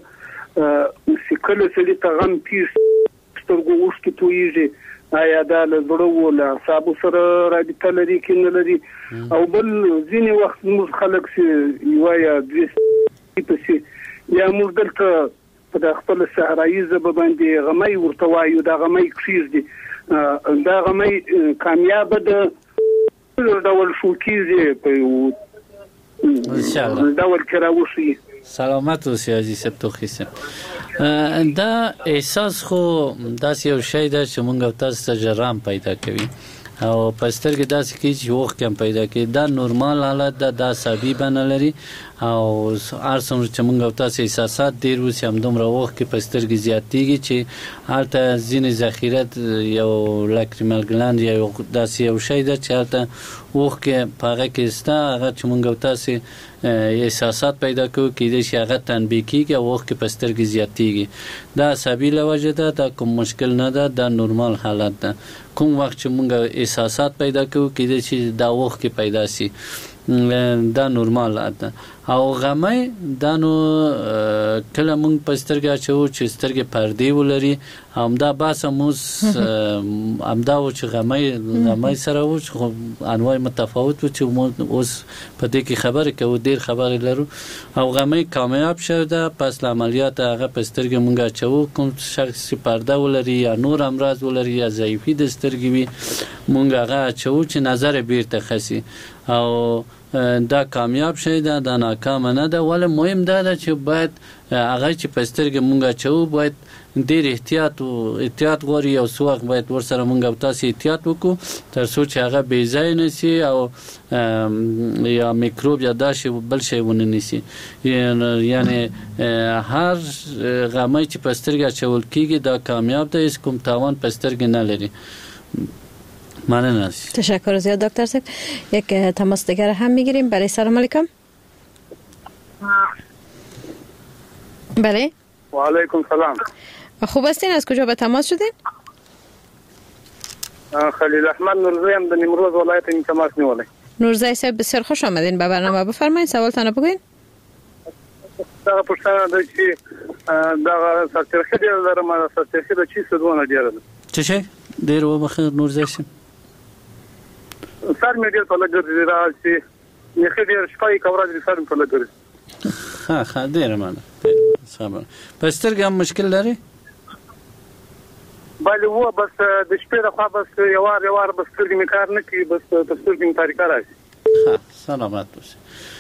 سکل سړي ته غم پیس سترګو اوښکې تویږي. آیا دا له زړه ولا صاحب سره رابطه لري کې نه لري او بل ځینې وخت موږ خلک سي یوایا د پسې یا موږ دلته په خپل صحرایي زبه باندې غمي ورته وایو. دا غمي کیږي دا غمي کامیاب ده ډول شو کیږي په ان شاء الله ډول کرا وشي. سلامت اوسئ عزیز توخی صاحب. دا احساس خو داسې یو شی ده چې موږ تاسو ته جرام پیدا کوي او په سترګې داسې کې چې وخت کم پیدا کوي. دا نورمال حالت ده. دا سبب نه لري او هر څومره چې موږ تاسو احساسات ډیر وسی هم دومره وخت کې په سترګې زیاتېږي چې هلته ځینې ذخیره یو لاکریمل ګلاند یا داسې یو شی ده چې هلته وخت کې په هغه کې سته هغه چې موږ تاسو احساسات پیدا کوو کېدای شي هغه تنبیه کېږي او وخت کې په سترګې زیاتېږي. دا عصبي له وجې ده. دا کوم مشکل نه ده. دا نورمال حالت ده. کوم وخت چې موږ احساسات پیدا کوو کېدای شي دا وخت کې پیدا شي. دا نورمال ده. او غمي دا نو کله موږ په سترګې اچو چې سترګې پردې ولري همدا باسه موږ همدا و چې غمي سره و چې انواع متفاوت و چې اوس په دې کې خبرې کوو ډېر خبرې لرو او غمي کامیاب شوه ده. پس عملیات هغه په سترګې موږ اچو کوم شخص پرده ولري یا نور امراض ولري یا ضعیفي د سترګې وي موږ هغه اچو چې نظر بیرته خسي او دا کامیاب شي. دا ناکام نه ده. ولې مهم ده چې باید هغه چې په سترګې مونږ اچو باید ډېر احتیاط غواړي او څو وخت باید ورسره مونږ تاسو احتیاط وکړو تر څو چې هغه بې ځای نه شي او یا میکروب یا دا شی بل شی ونه نیسي. یعنی هر غمی چې په سترګې اچول کېږي دا کامیاب ده. هیڅ کوم تاوان په سترګې نه لري. تشکر زیاد دکتر صاحب. یک تماس دیگر هم میگیریم. بله سلام علیکم. بله و علیکم سلام. خوب هستین؟ از کجا به تماس شدین؟ خلیل احمد نورزی هم د نیمروز ولایت این تماس نیولی. نورزی صاحب بسیار خوش آمدین به برنامه. بفرمایید سوالتان بگوین. دا پوښتنه ده چې دا سرچرخه ډیر لرم. سرچرخه د چی سدونه ډیر ده. څه شي ډیر و بخیر نورزی صاحب. سر مې ډیر په لګر دی راځي. نه خیر شپای کورا دي سر په لګر. ها ډیر مانه. صبر. پس سترګې هم مشکل لري؟ بله و بس د شپې د خوا بس یو وار بس سترګې مې کار نه کوي. بس د سترګې مې تاریکه راځي. ها سلامت اوسئ.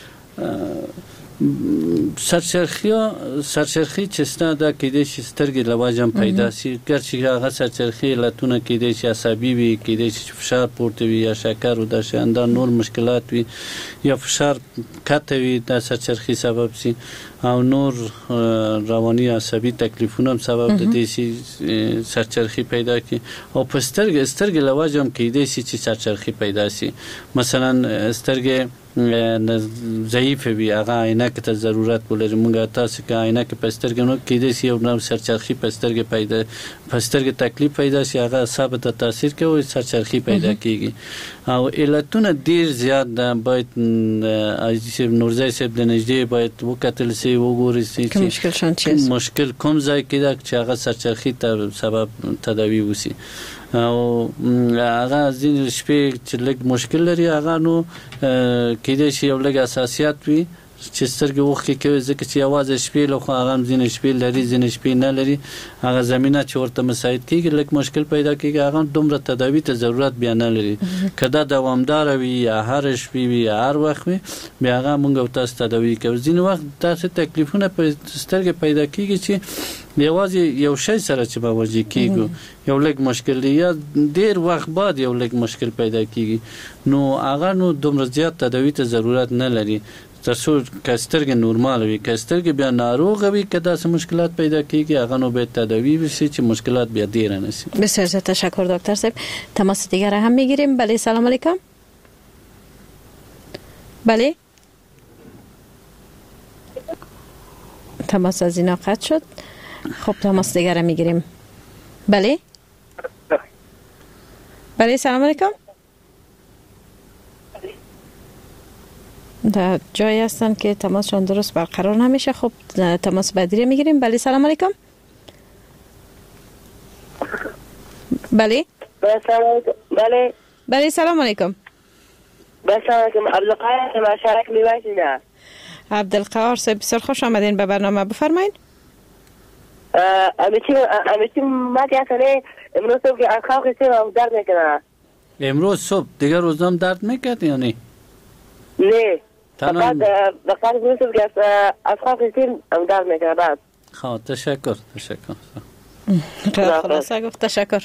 سرچرخی چې ستا دا کېدای شي سترګې له وجه هم پیدا شي. ګرچې هغه سرچرخي علتونه کېدای شي عصبي وي کېدای شي فشار پورته وي یا شکر و دا شیان دا نور مشکلات وي یا فشار کته وي دا سرچرخي سبب شي او نور رواني عصبي تکلیفونه هم سبب د دې شي سرچرخي پیدا کړي او په سترګې له وجه هم کېدای شي چې سرچرخي پیدا شي. مثلا سترګې ضعیف وي هغه عینک ته ضرورت ولري. موږ تاسو کې عینک په سترګې نو کېدای شي یو نوع سرچرخي په سترګې پیدا په سترګې تکلیف پیدا شي هغه اعصاب ته تاثیر کوي سرچرخي پیدا کیږي او علتونه ډیر زیات ده. باید عزیز نورزی صاحب د نږدې باید وکتل شي وګوري چې مشکل کوم ځای کې ده چې هغه سرچرخي ته سبب تداوی وسی او هغه ځین شپې چې لږ مشکل لري هغه نو کېدای شي یو لږ اساسیات وي چې سترګې وخت کې ځکه چې یوازې شپې له خو هغه ځین شپې لري ځین شپې نه لري هغه زمينه چې ورته مساعد کیږي لږ مشکل پیدا کیږي هغه دومره تداوی ته ضرورت بیا نه لري. کدا دوامدار وي یا هر شپې وي یا هر وخت وي بیا هغه موږ تاسو تداوی کوي. ځین وخت تاسو تکلیفونه په سترګې پیدا کیږي چې یوازې یو شی سره چې مواجه کیږي یو لږ مشکل یا ډیر وخت بعد یو لږ مشکل پیدا کیږي نو هغه نو دومره زیات تداوی ته ضرورت نه لري ترڅو کسترګ نورمال وي کسترګ بیا ناروغ وي کدا څه مشکلات پیدا کیږي هغه نو به تداوی بشي چې مشکلات بیا دیر نشي. بسیار زیاد تشکر دکتر صاحب. تماس دیگر هم میگیریم. بله سلام علیکم. بله تماس از اینا قطع شد. خب تماس دیگر میگیریم. بله بله سلام علیکم. در جایی هستن که تماسشون درست برقرار نمیشه. خب تماس بعدی میگیریم. بله سلام علیکم. بله بله بله سلام علیکم. سلام علیکم. عبدالقاهر مشارک میباشید. عبدالقاهر صاحب بسیار خوش آمدین به برنامه. بفرمایید. امیتی ما که امروز صبح که از خواب خیستیم درد میکنه. امروز صبح دیگر روزم درد میکرد یا نه؟ نه فقط امروز صبح که از خواب خیستیم درد میکنه. بعد خب تشکر خلاصه گفت تشکر.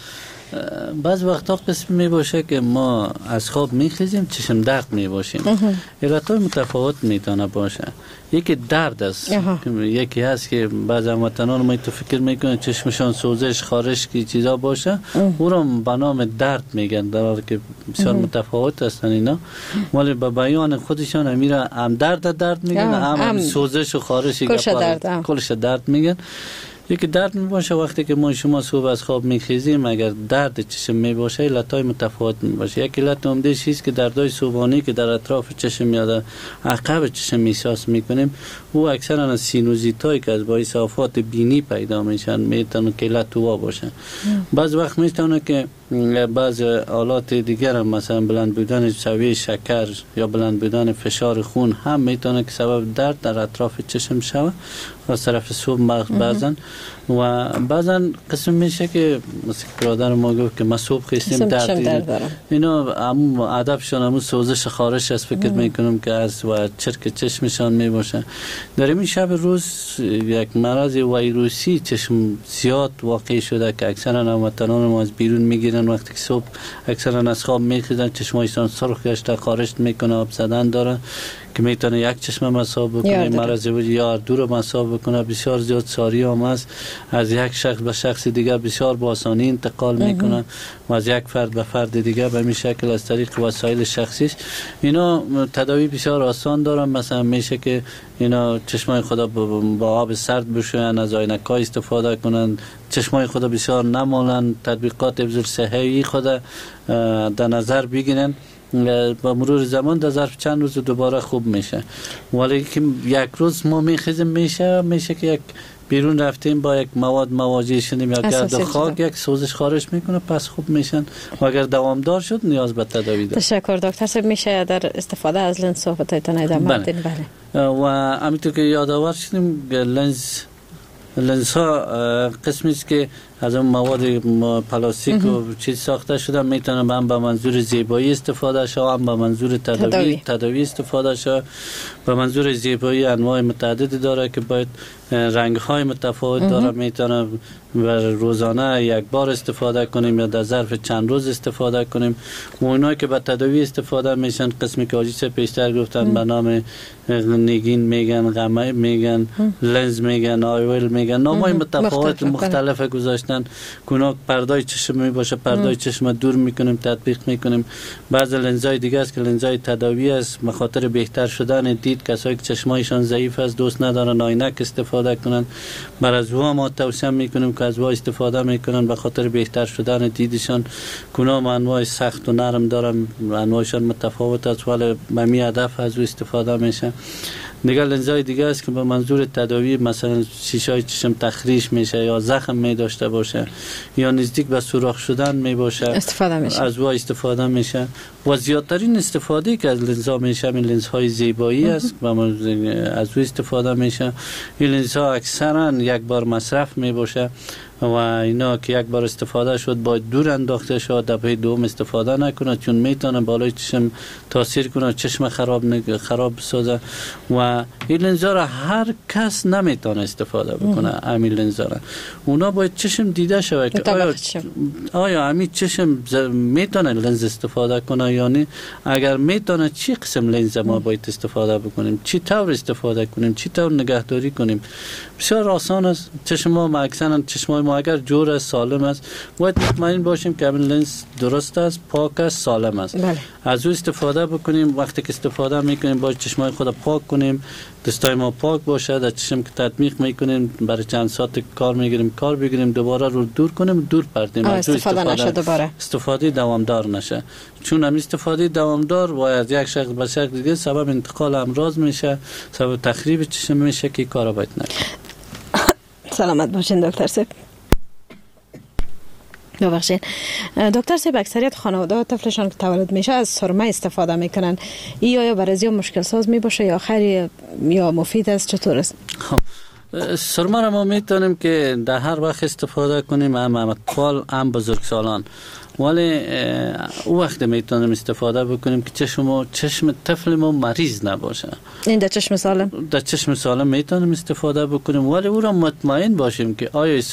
بعض وقتا قسم می باشه که ما از خواب میخیزیم چشم درد می باشیم. علتهای متفاوت میتونه باشه. یکی درد است، یکی هست که بعض هموطنان ما تو فکر میکنه چشمشان سوزش خارش کی چیزا باشه او را به نام درد میگن، در حالی که بسیار متفاوت هستن اینا. ولی به بیان خودشان امیرا هم درد میگن، هم سوزش و خارش کلش درد میگن. یکی درد می باشه وقتی که ما شما صبح از خواب میخیزیم، اگر درد چشم می باشه علتهای متفاوت می باشه. یک علت عمده چیز که دردهای صبحانه که در اطراف چشم یا عقب چشم احساس میکنیم او اکثرا از سینوزیتایی که از باعث آفات بینی پیدا میشن میتونه که علت او باشه. بعض وقت میتونه که بعض آلات دیگر هم مثلا بلند بودن سویه شکر یا بلند بودن فشار خون هم میتونه که سبب درد در اطراف چشم شود از طرف صبح و بعضا قسم میشه که مثل برادر ما گفت که ما صبح خیستیم درد اینا عدبشان همون سوزش خارش است فکر میکنم که از و چرک چشمشان میباشه. در این شب روز یک مرض ویروسی چشم زیاد واقع شده که اکثرا هموطنان ما از بیرون میگیرن وقتی که صبح اکثرا از خواب میخیزن چشمایشان سرخ گشته خارش میکنه آب زدن داره که میتونه یک چشم مساب بکنه مرض یا دور مساب بکنه. بسیار زیاد ساری هم است، از یک شخص به شخص دیگر بسیار با آسانی انتقال میکنه و از یک فرد به فرد دیگر به این شکل از طریق وسایل شخصیش. اینا تداوی بسیار آسان دارن. مثلا میشه که اینا چشمای خدا با آب سرد بشوین، از عینک‌های استفاده کنن، چشمای خدا بسیار نمالن، تطبیقات حفظ صحی خدا در نظر بگیرن. با مرور زمان در ظرف چند روز دوباره خوب میشه. ولی که یک روز ما میخیزیم میشه که یک بیرون رفتیم با یک مواد مواجه شدیم یا گرد خاک یک سوزش خارج میکنه پس خوب میشن و اگر دوامدار شد نیاز به تداوی داره. تشکر دکتر صاحب. میشه در استفاده از لنز صحبتایتان ادامه بدین؟ بله. و همینطور که یادآور شدیم لنز ها قسمی است که از اون مواد پلاستیک و چیز ساخته شده، میتونه هم به منظور زیبایی استفاده شه هم به منظور تداوی استفاده شه. به منظور زیبایی انواع متعددی داره که باید رنگ های متفاوت داره، میتونه روزانه یک بار استفاده کنیم یا در ظرف چند روز استفاده کنیم. و اونایی که به تداوی استفاده میشن قسمی که حاجی صاحب پیشتر گفتن به نام نگین میگن، غمه میگن، لنز میگن، آیویل میگن، نامای متفاوت مختلف گذاشتن. کنا پردای چشم می باشه، پردای چشم دور میکنیم، تطبیق میکنیم. بعضی لنزای دیگه است که لنزای تداوی است به خاطر بهتر شدن دید. کسایی که چشمایشان ضعیف است دوست ندارن عینک استفاده کنن، بر از او ما توصیه میکنیم که از او استفاده میکنن به خاطر بهتر شدن دیدشان. کنا انواع سخت و نرم دارن، انواعشان متفاوت است ولی به می هدف از او استفاده میشه. دیگر لنزای دیگه است که به منظور تداوی مثلا شیشای چشم تخریش میشه یا زخم می داشته باشه یا نزدیک به سوراخ شدن می باشه از او استفاده میشه. و زیادترین استفاده که از لنزها میشه این لنزهای زیبایی است و از او استفاده میشه. این لنزها اکثرا یک بار مصرف می باشه و اینا که یک بار استفاده شد باید دور انداخته شد، دفعه دوم استفاده نکنه چون میتونه بالای چشم تاثیر کنه، چشم خراب بسازه. و این لنزها را هر کس نمیتونه استفاده بکنه. همین لنزها را اونا باید چشم دیده شود که آیا همین چشم میتونه لنز استفاده کنه ما یا نه، اگر میتونه چی قسم لنز ما باید استفاده بکنیم، چی طور استفاده کنیم، چی طور نگهداری کنیم. بسیار آسان است. چشم ما اکثرا چشمای ما اگر جور است، سالم است، باید مطمئن باشیم که همین لنز درست است، پاک است، سالم است. بله. از او استفاده بکنیم. وقتی که استفاده میکنیم باید چشمای خود پاک کنیم، دستای ما پاک باشه. در چشم که تطمیق میکنیم برای چند ساعت کار میگیریم، کار بگیریم، دوباره رو دور کنیم، دور پردیم. استفاده نشه دوباره. استفاده دوامدار نشه. چون هم استفاده دوامدار باید یک شخص به شخص دیگه سبب انتقال امراض میشه، سبب تخریب چشم میشه که کارا باید نکنه. سلامت باشین دکتر صاحب. ببخشید دکتر صاحب، اکثریت خانواده طفلشان که تولد میشه از سرمه استفاده میکنن. یا برای مشکل ساز می باشه یا خیر یا مفید است؟ چطور است؟ سرمه را ما میتونیم که در هر وقت استفاده کنیم، هم اطفال هم بزرگسالان، ولی او وقت میتونیم استفاده بکنیم که چشم طفل ما مریض نباشه. این در چشم سالم؟ در چشم سالم میتونیم استفاده بکنیم، ولی او را مطمئن باشیم که آیا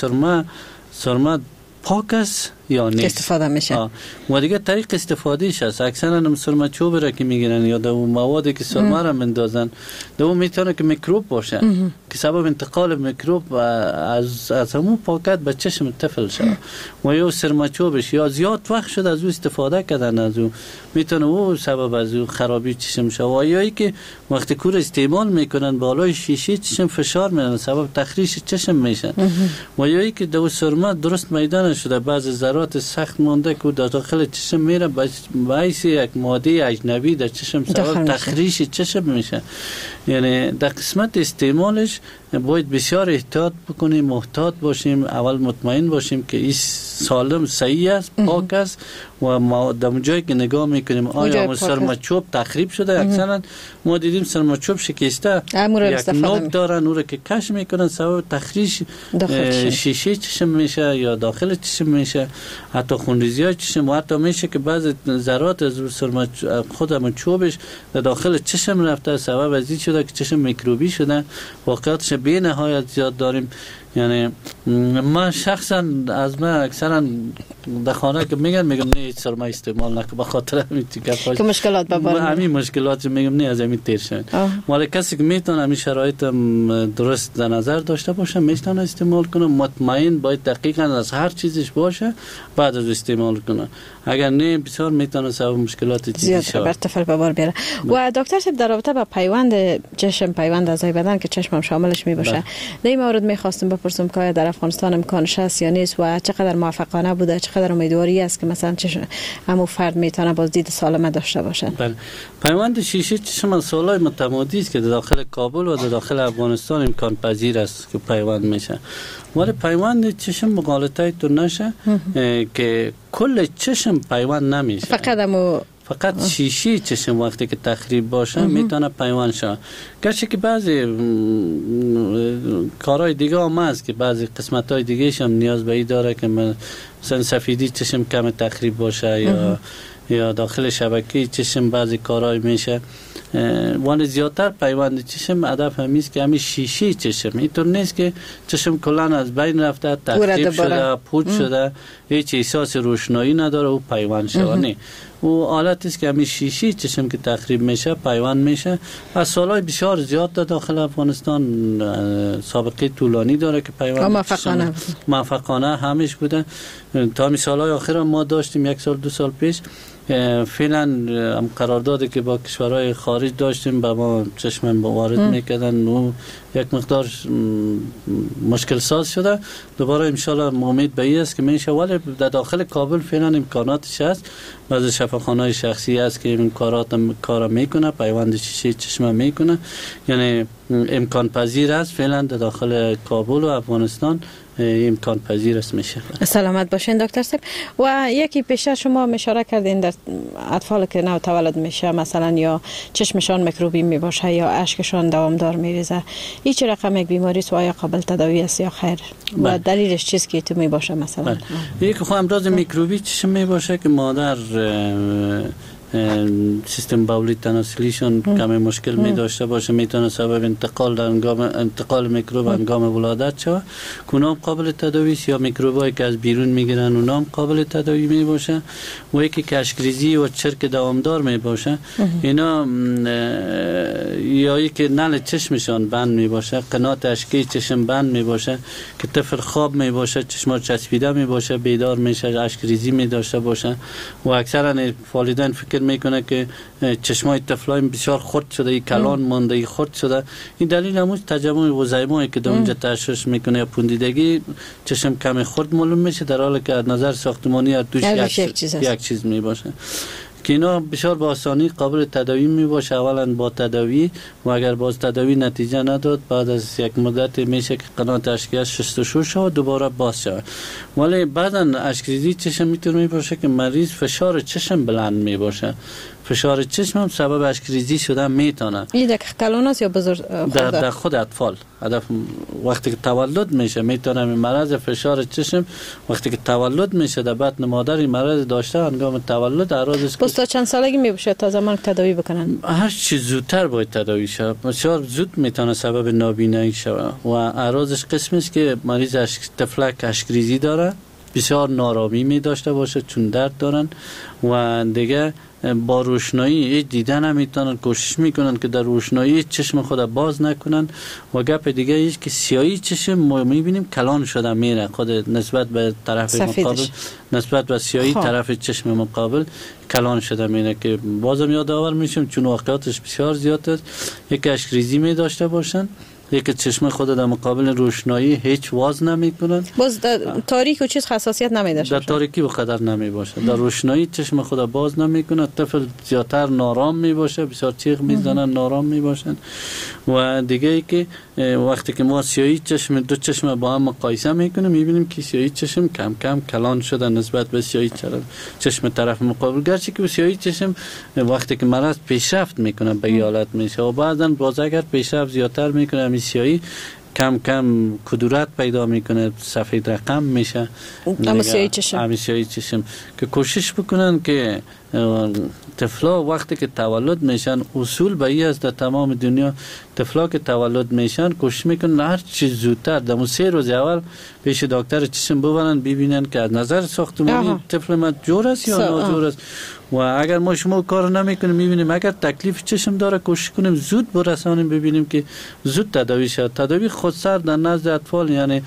سرمه پاک است یا نیست استفاده میشه. و دیگه طریق استفادهش است. اکثرا هم سرمه چوب را که میگیرن یا در موادی که سرمه را مندازن، در اون میتونه که میکروب باشه که سبب انتقال میکروب از همون پاکت به چشم طفل شد. و یا سرمه چوبش یا زیاد وقت شد از او استفاده کردن، از او میتونه او سبب از او خرابی چشم شد. و یا ای که وقتی کور استعمال میکنن بالای شیشه چشم فشار میدن، سبب تخریش چشم میشه. و یا ای که در سرمه درست میدان شده، بعضی ذرات سخت مونده که در داخل چشم میره، باعث یک ماده اجنبی در چشم سبب تخریش چشم میشه. یعنی در قسمت استعمالش باید بسیار احتیاط بکنیم، محتاط باشیم. اول مطمئن باشیم که این سالم صحیح است، پاک است. و ما در جایی که نگاه میکنیم آیا سرمه چوب تخریب شده، اکثرا ما دیدیم سرمه چوب شکسته، یک نوک دارن، او را که کش میکنن، سبب تخریش شیشه چشم میشه یا داخل چشم میشه، حتی خونریزی های چشم. و حتی میشه که بعض ذرات از سرمه خودمون چوبش در داخل چشم رفته، سبب از این شده که چشم میکروبی شده. واقعاتش بی نهایت زیاد داریم. یعنی من شخصا از من اکثرا در خانه که میگم نه سرمه استعمال نکن، به خاطر همین که مشکلات بباره، همین مشکلات میگم نه از همین تیر شد. ولی کسی که میتونه همین شرایط درست در نظر داشته باشه میتونه استعمال کنه. مطمئن باید دقیقاً از هر چیزش باشه بعد از استعمال کنه، اگر نه بسیار میتونه سبب مشکلات جدی شه، بر طفل به بار بیاره. و دکتر صاحب در رابطه با پیوند چشم، پیوند اعضای بدن که چشمم شاملش میباشه، در این مورد میخواستم بپرسم که در افغانستان امکانش هست یا نیست و چقدر موفقانه بوده، چقدر امیدواری است که مثلا همون فرد میتونه باز دید سالم داشته باشه؟ بله، پیوند شیشه چشم سالهای متمادی است که در داخل کابل و در داخل افغانستان امکان پذیر است که پیوند میشه. ولی پیوند چشم مغالطه تو نشه که کل چشم پیوند نمیشه، فقط شیشه چشم وقتی که تخریب باشه میتونه پیوند شه. گرچه که بعضی کارهای دیگه هم هست که بعضی قسمت‌های دیگه هم نیاز به این داره که مثلا سفیدی چشم کم تخریب باشه یا داخل شبکه چشم بعضی کارهای میشه. ولی زیادتر پیوند چشم هدف همیست که همین شیشه چشم، اینطور نیست که چشم کلان از بین رفته، تخریب شده، پوچ شده، هیچ احساس روشنایی نداره، او پیوند شده. نه، او حالت است که همین شیشه چشم که تخریب میشه پیوند میشه. از سالهای بسیار زیاد در داخل افغانستان سابقه طولانی داره که پیوند موفقانه همیش بوده. تا همین سالهای آخر ما داشتیم، 1 سال 2 سال پیش فعلا هم قراردادی که با کشورهای خارج داشتیم به ما چشم وارد میکردن و یک مقدار مشکل ساز شده. دوباره انشالله امید به این است که میشه. ولی در داخل کابل فعلا امکاناتش هست، بعضی شفاخانه‌های شخصی هست که این کارا میکنه، پیوند شیشه چشم میکنه. یعنی امکان پذیر است فعلا در داخل کابل و افغانستان امکان پذیر است میشه. سلامت باشین دکتر صاحب. و یکی پیش شما اشاره کردین در اطفال که نو تولد میشه مثلا یا چشمشان میکروبی میباشه یا اشکشان دوامدار میریزه، هیچ رقم یک بیماری است و آیا قابل تداوی است یا خیر؟ و دلیلش چیست که تو میباشه مثلا؟ یک خو امراض میکروبی چشم میباشه که مادر سیستم بولی تناسلیشون کمی مشکل می داشته باشه، میتونه سبب انتقال میکروب هنگام ولادت شود که اونام قابل تداوی است، یا میکروبایی که از بیرون میگیرن اونام قابل تداوی می باشه. و یکی کشکریزی و چرک دوامدار می باشه، اینا یا یکی نل چشمشان بند می باشه، قنات اشکی چشم بند می باشه که طفل خواب می باشه، چشما چسبیده می باشه، بیدار میشه، اشکریزی می داشته باشه. و اکثرا والدین فکر میکنه که چشمای طفلای بسیار خرد شده، این کلان مانده، این خرد شده. این دلیل همون تجمع وزایمایی که در اونجا تشخیص میکنه یا پوندیدگی چشم کمی خرد معلوم میشه، در حالی که از نظر ساختمانی هر دوش یک چیز می باشه که اینا بسیار با آسانی قابل تداوی می باشه. اولا با تداوی، و اگر باز تداوی نتیجه نداد بعد از یک مدت میشه که قنات اشکی شستشو شود دوباره باز شود. ولی بعدا اشکریزی چشم میتونه می باشه که مریض فشار چشم بلند می باشه. فشار چشم هم سبب اشکریزی شده میتونه. این در کلان است یا بزرگ در خود اطفال وقتی که تولد میشه میتونه این مرض فشار چشم وقتی که تولد میشه در بطن مادر این مرض داشته هنگام تولد اعراضش بس تا چند سالگی میشه تا زمان تداوی بکنن؟ هر چی زودتر باید تداوی شه. بسیار زود میتونه سبب نابینایی شود و اعراضش قسمی است که مریض طفلک اشکریزی داره، بسیار نارامی می داشته باشه چون درد دارن و دیگه با روشنایی دیدن نمیتونن، کوشش میکنن که در روشنایی چشم خود باز نکنن. و گپ دیگه ایست که سیاهی چشم ما میبینیم کلان شده میره خود نسبت به طرف مقابل، نسبت به سیاهی طرف چشم مقابل کلان شده میره که بازم یادآور میشم چون واقعاتش بسیار زیاد است. یک اشکریزی می داشته باشن، یک چشم خود در مقابل روشنایی هیچ واز نمی کنن، باز در تاریک و چیز حساسیت نمی داشته، در تاریکی بقدر نمی باشه، در روشنایی چشم خود باز نمی کنن. طفل زیادتر نارام می باشه، بسیار چیغ می زنن، نارام می باشن. و دیگه ای که وقتی که ما سیاهی چشم دو چشم با هم مقایسه میکنیم میبینیم که سیاهی چشم کم کم کلان شده نسبت به سیاهی چشم طرف مقابل، گرچه که سیاهی چشم وقتی که مرض پیشرفت میکنه به این حالت میشه و بعضا باز اگر پیشرفت زیادتر میکنه همین سیاهی کم کم کدورت پیدا میکنه، سفید رقم میشه. اما سیاهی چشم که کوشش بکنن که طفلا وقتی که تولد میشن، اصول به این است در تمام دنیا، طفلا که تولد میشن کوشش میکنن هر چیز زودتر در 3 روز اول پیش دکتر چشم ببرن ببینن که از نظر ساختمانی طفل ما جور است یا ناجور است. و اگر ما شما کار نمیکنیم میبینیم اگر تکلیف چشم داره کوشش کنیم زود برسانیم ببینیم که زود تداوی شد. تداوی خودسر در نزد اطفال یعنی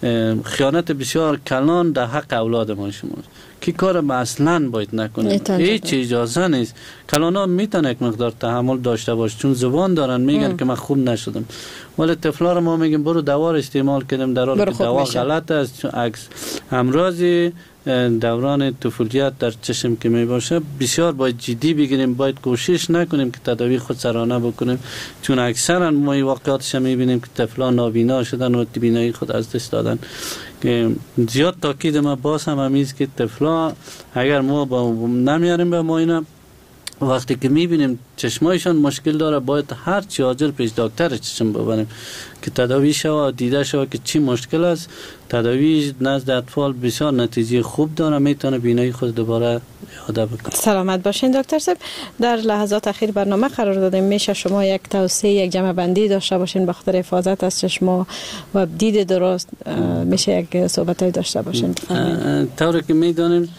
خیانت بسیار کلان در حق اولاد ما شما که کار ما اصلا باید نکنیم، هیچ اجازه نیست. کلانا میتونه یک مقدار تحمل داشته باشه چون زبان دارن میگن که من خوب نشدم، ولی طفلا رو ما میگیم برو دوا رو استعمال کنیم در حالی که دوا غلط است. عکس امراضی دوران طفولیت در چشم که می باشه بسیار باید جدی بگیریم، باید کوشش نکنیم که تداوی خودسرانه بکنیم چون اکثرا ما این واقعاتش میبینیم که طفلان نابینا شدن و بینایی خود از دست دادن. که زیاد تاکید ما باز هم همیست که طفلا اگر ما با نمیاریم به ما اینا وقتی که میبینیم چشمایشان مشکل داره باید هر چی عاجل پیش دکتر چشم ببریم که تداوی شود، دیده شود که چی مشکل است. تداوی نزد اطفال بسیار نتیجه خوب داره، میتونه بینایی خود دوباره اعاده بکنه. سلامت باشین دکتر صاحب. در لحظات اخیر برنامه قرار دادیم، میشه شما یک توصیه، یک جمع بندی داشته باشین به خاطر حفاظت از چشم و دید درست، میشه یک صحبتی داشته باشین؟ طوری که میدونیم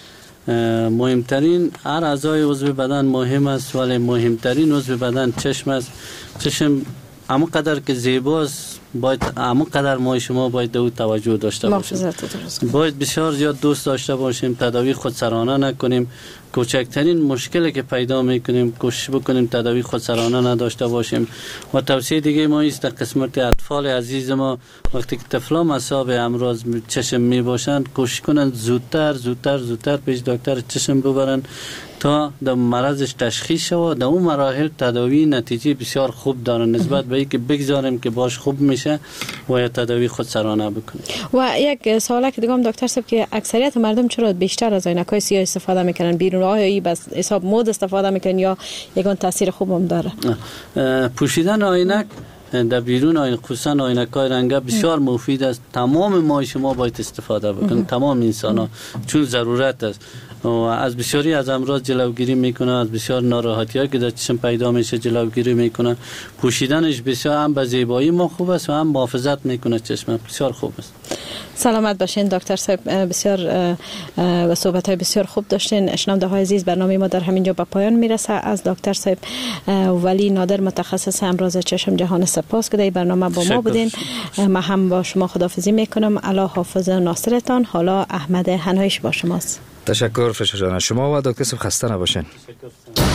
مهمترین هر اعضای عضو بدن مهم است ولی مهمترین عضو بدن چشم است. چشم اما قدر که زیباست باید اما قدر ما شما باید دو توجه داشته باشیم، باید بسیار زیاد دوست داشته باشیم، تداوی خودسرانه نکنیم. کوچکترین مشکلی که پیدا میکنیم کوشش بکنیم تداوی خودسرانه نداشته باشیم. و توصیه دیگه ما است در قسمت اطفال عزیز ما وقتی که طفلا مصاب امراض چشم می باشند کوشش کنند زودتر پیش دکتر چشم ببرن تا در مرضش تشخیص شود. در اون مراحل تداوی نتیجه بسیار خوب داره نسبت به اینکه بگذاریم که باش خوب میشه و یا تداوی خودسرانه بکنیم. و یک سوالی که دیگه هم دکتر صاحب که اکثریت مردم چرا بیشتر از عینک‌های سیاه استفاده میکنن؟ بیرون آیا بس حساب مود استفاده میکنن یا یگان تاثیر خوب هم داره؟ پوشیدن عینک در بیرون آینه خصوصا آینک‌های رنگه بسیار مفید است. تمام ما شما باید استفاده بکنید، تمام انسان‌ها، چون ضرورت است و از بسیاری از امراض جلوگیری میکنه، از بسیار ناراحتی‌هایی که در چشم پیدا میشه جلوگیری میکنه. پوشیدنش بسیار هم به زیبایی ما خوب است و هم محافظت میکنه چشم، بسیار خوب است. سلامت باشین دکتر صاحب، بسیار و صحبت‌های بسیار خوب داشتین. شنونده های عزیز، برنامه ما در همینجا به پایان میرسه. از دکتر صاحب ولی نادر متخصص امراض چشم جهان سپاس که در برنامه با ما بودین. ما هم با شما خداحافظی میکنم. الله حافظ ناصرتان. حالا احمد هنایش با شماست. تشکر فشار جان. شما و دکتر صاحب خسته نباشین.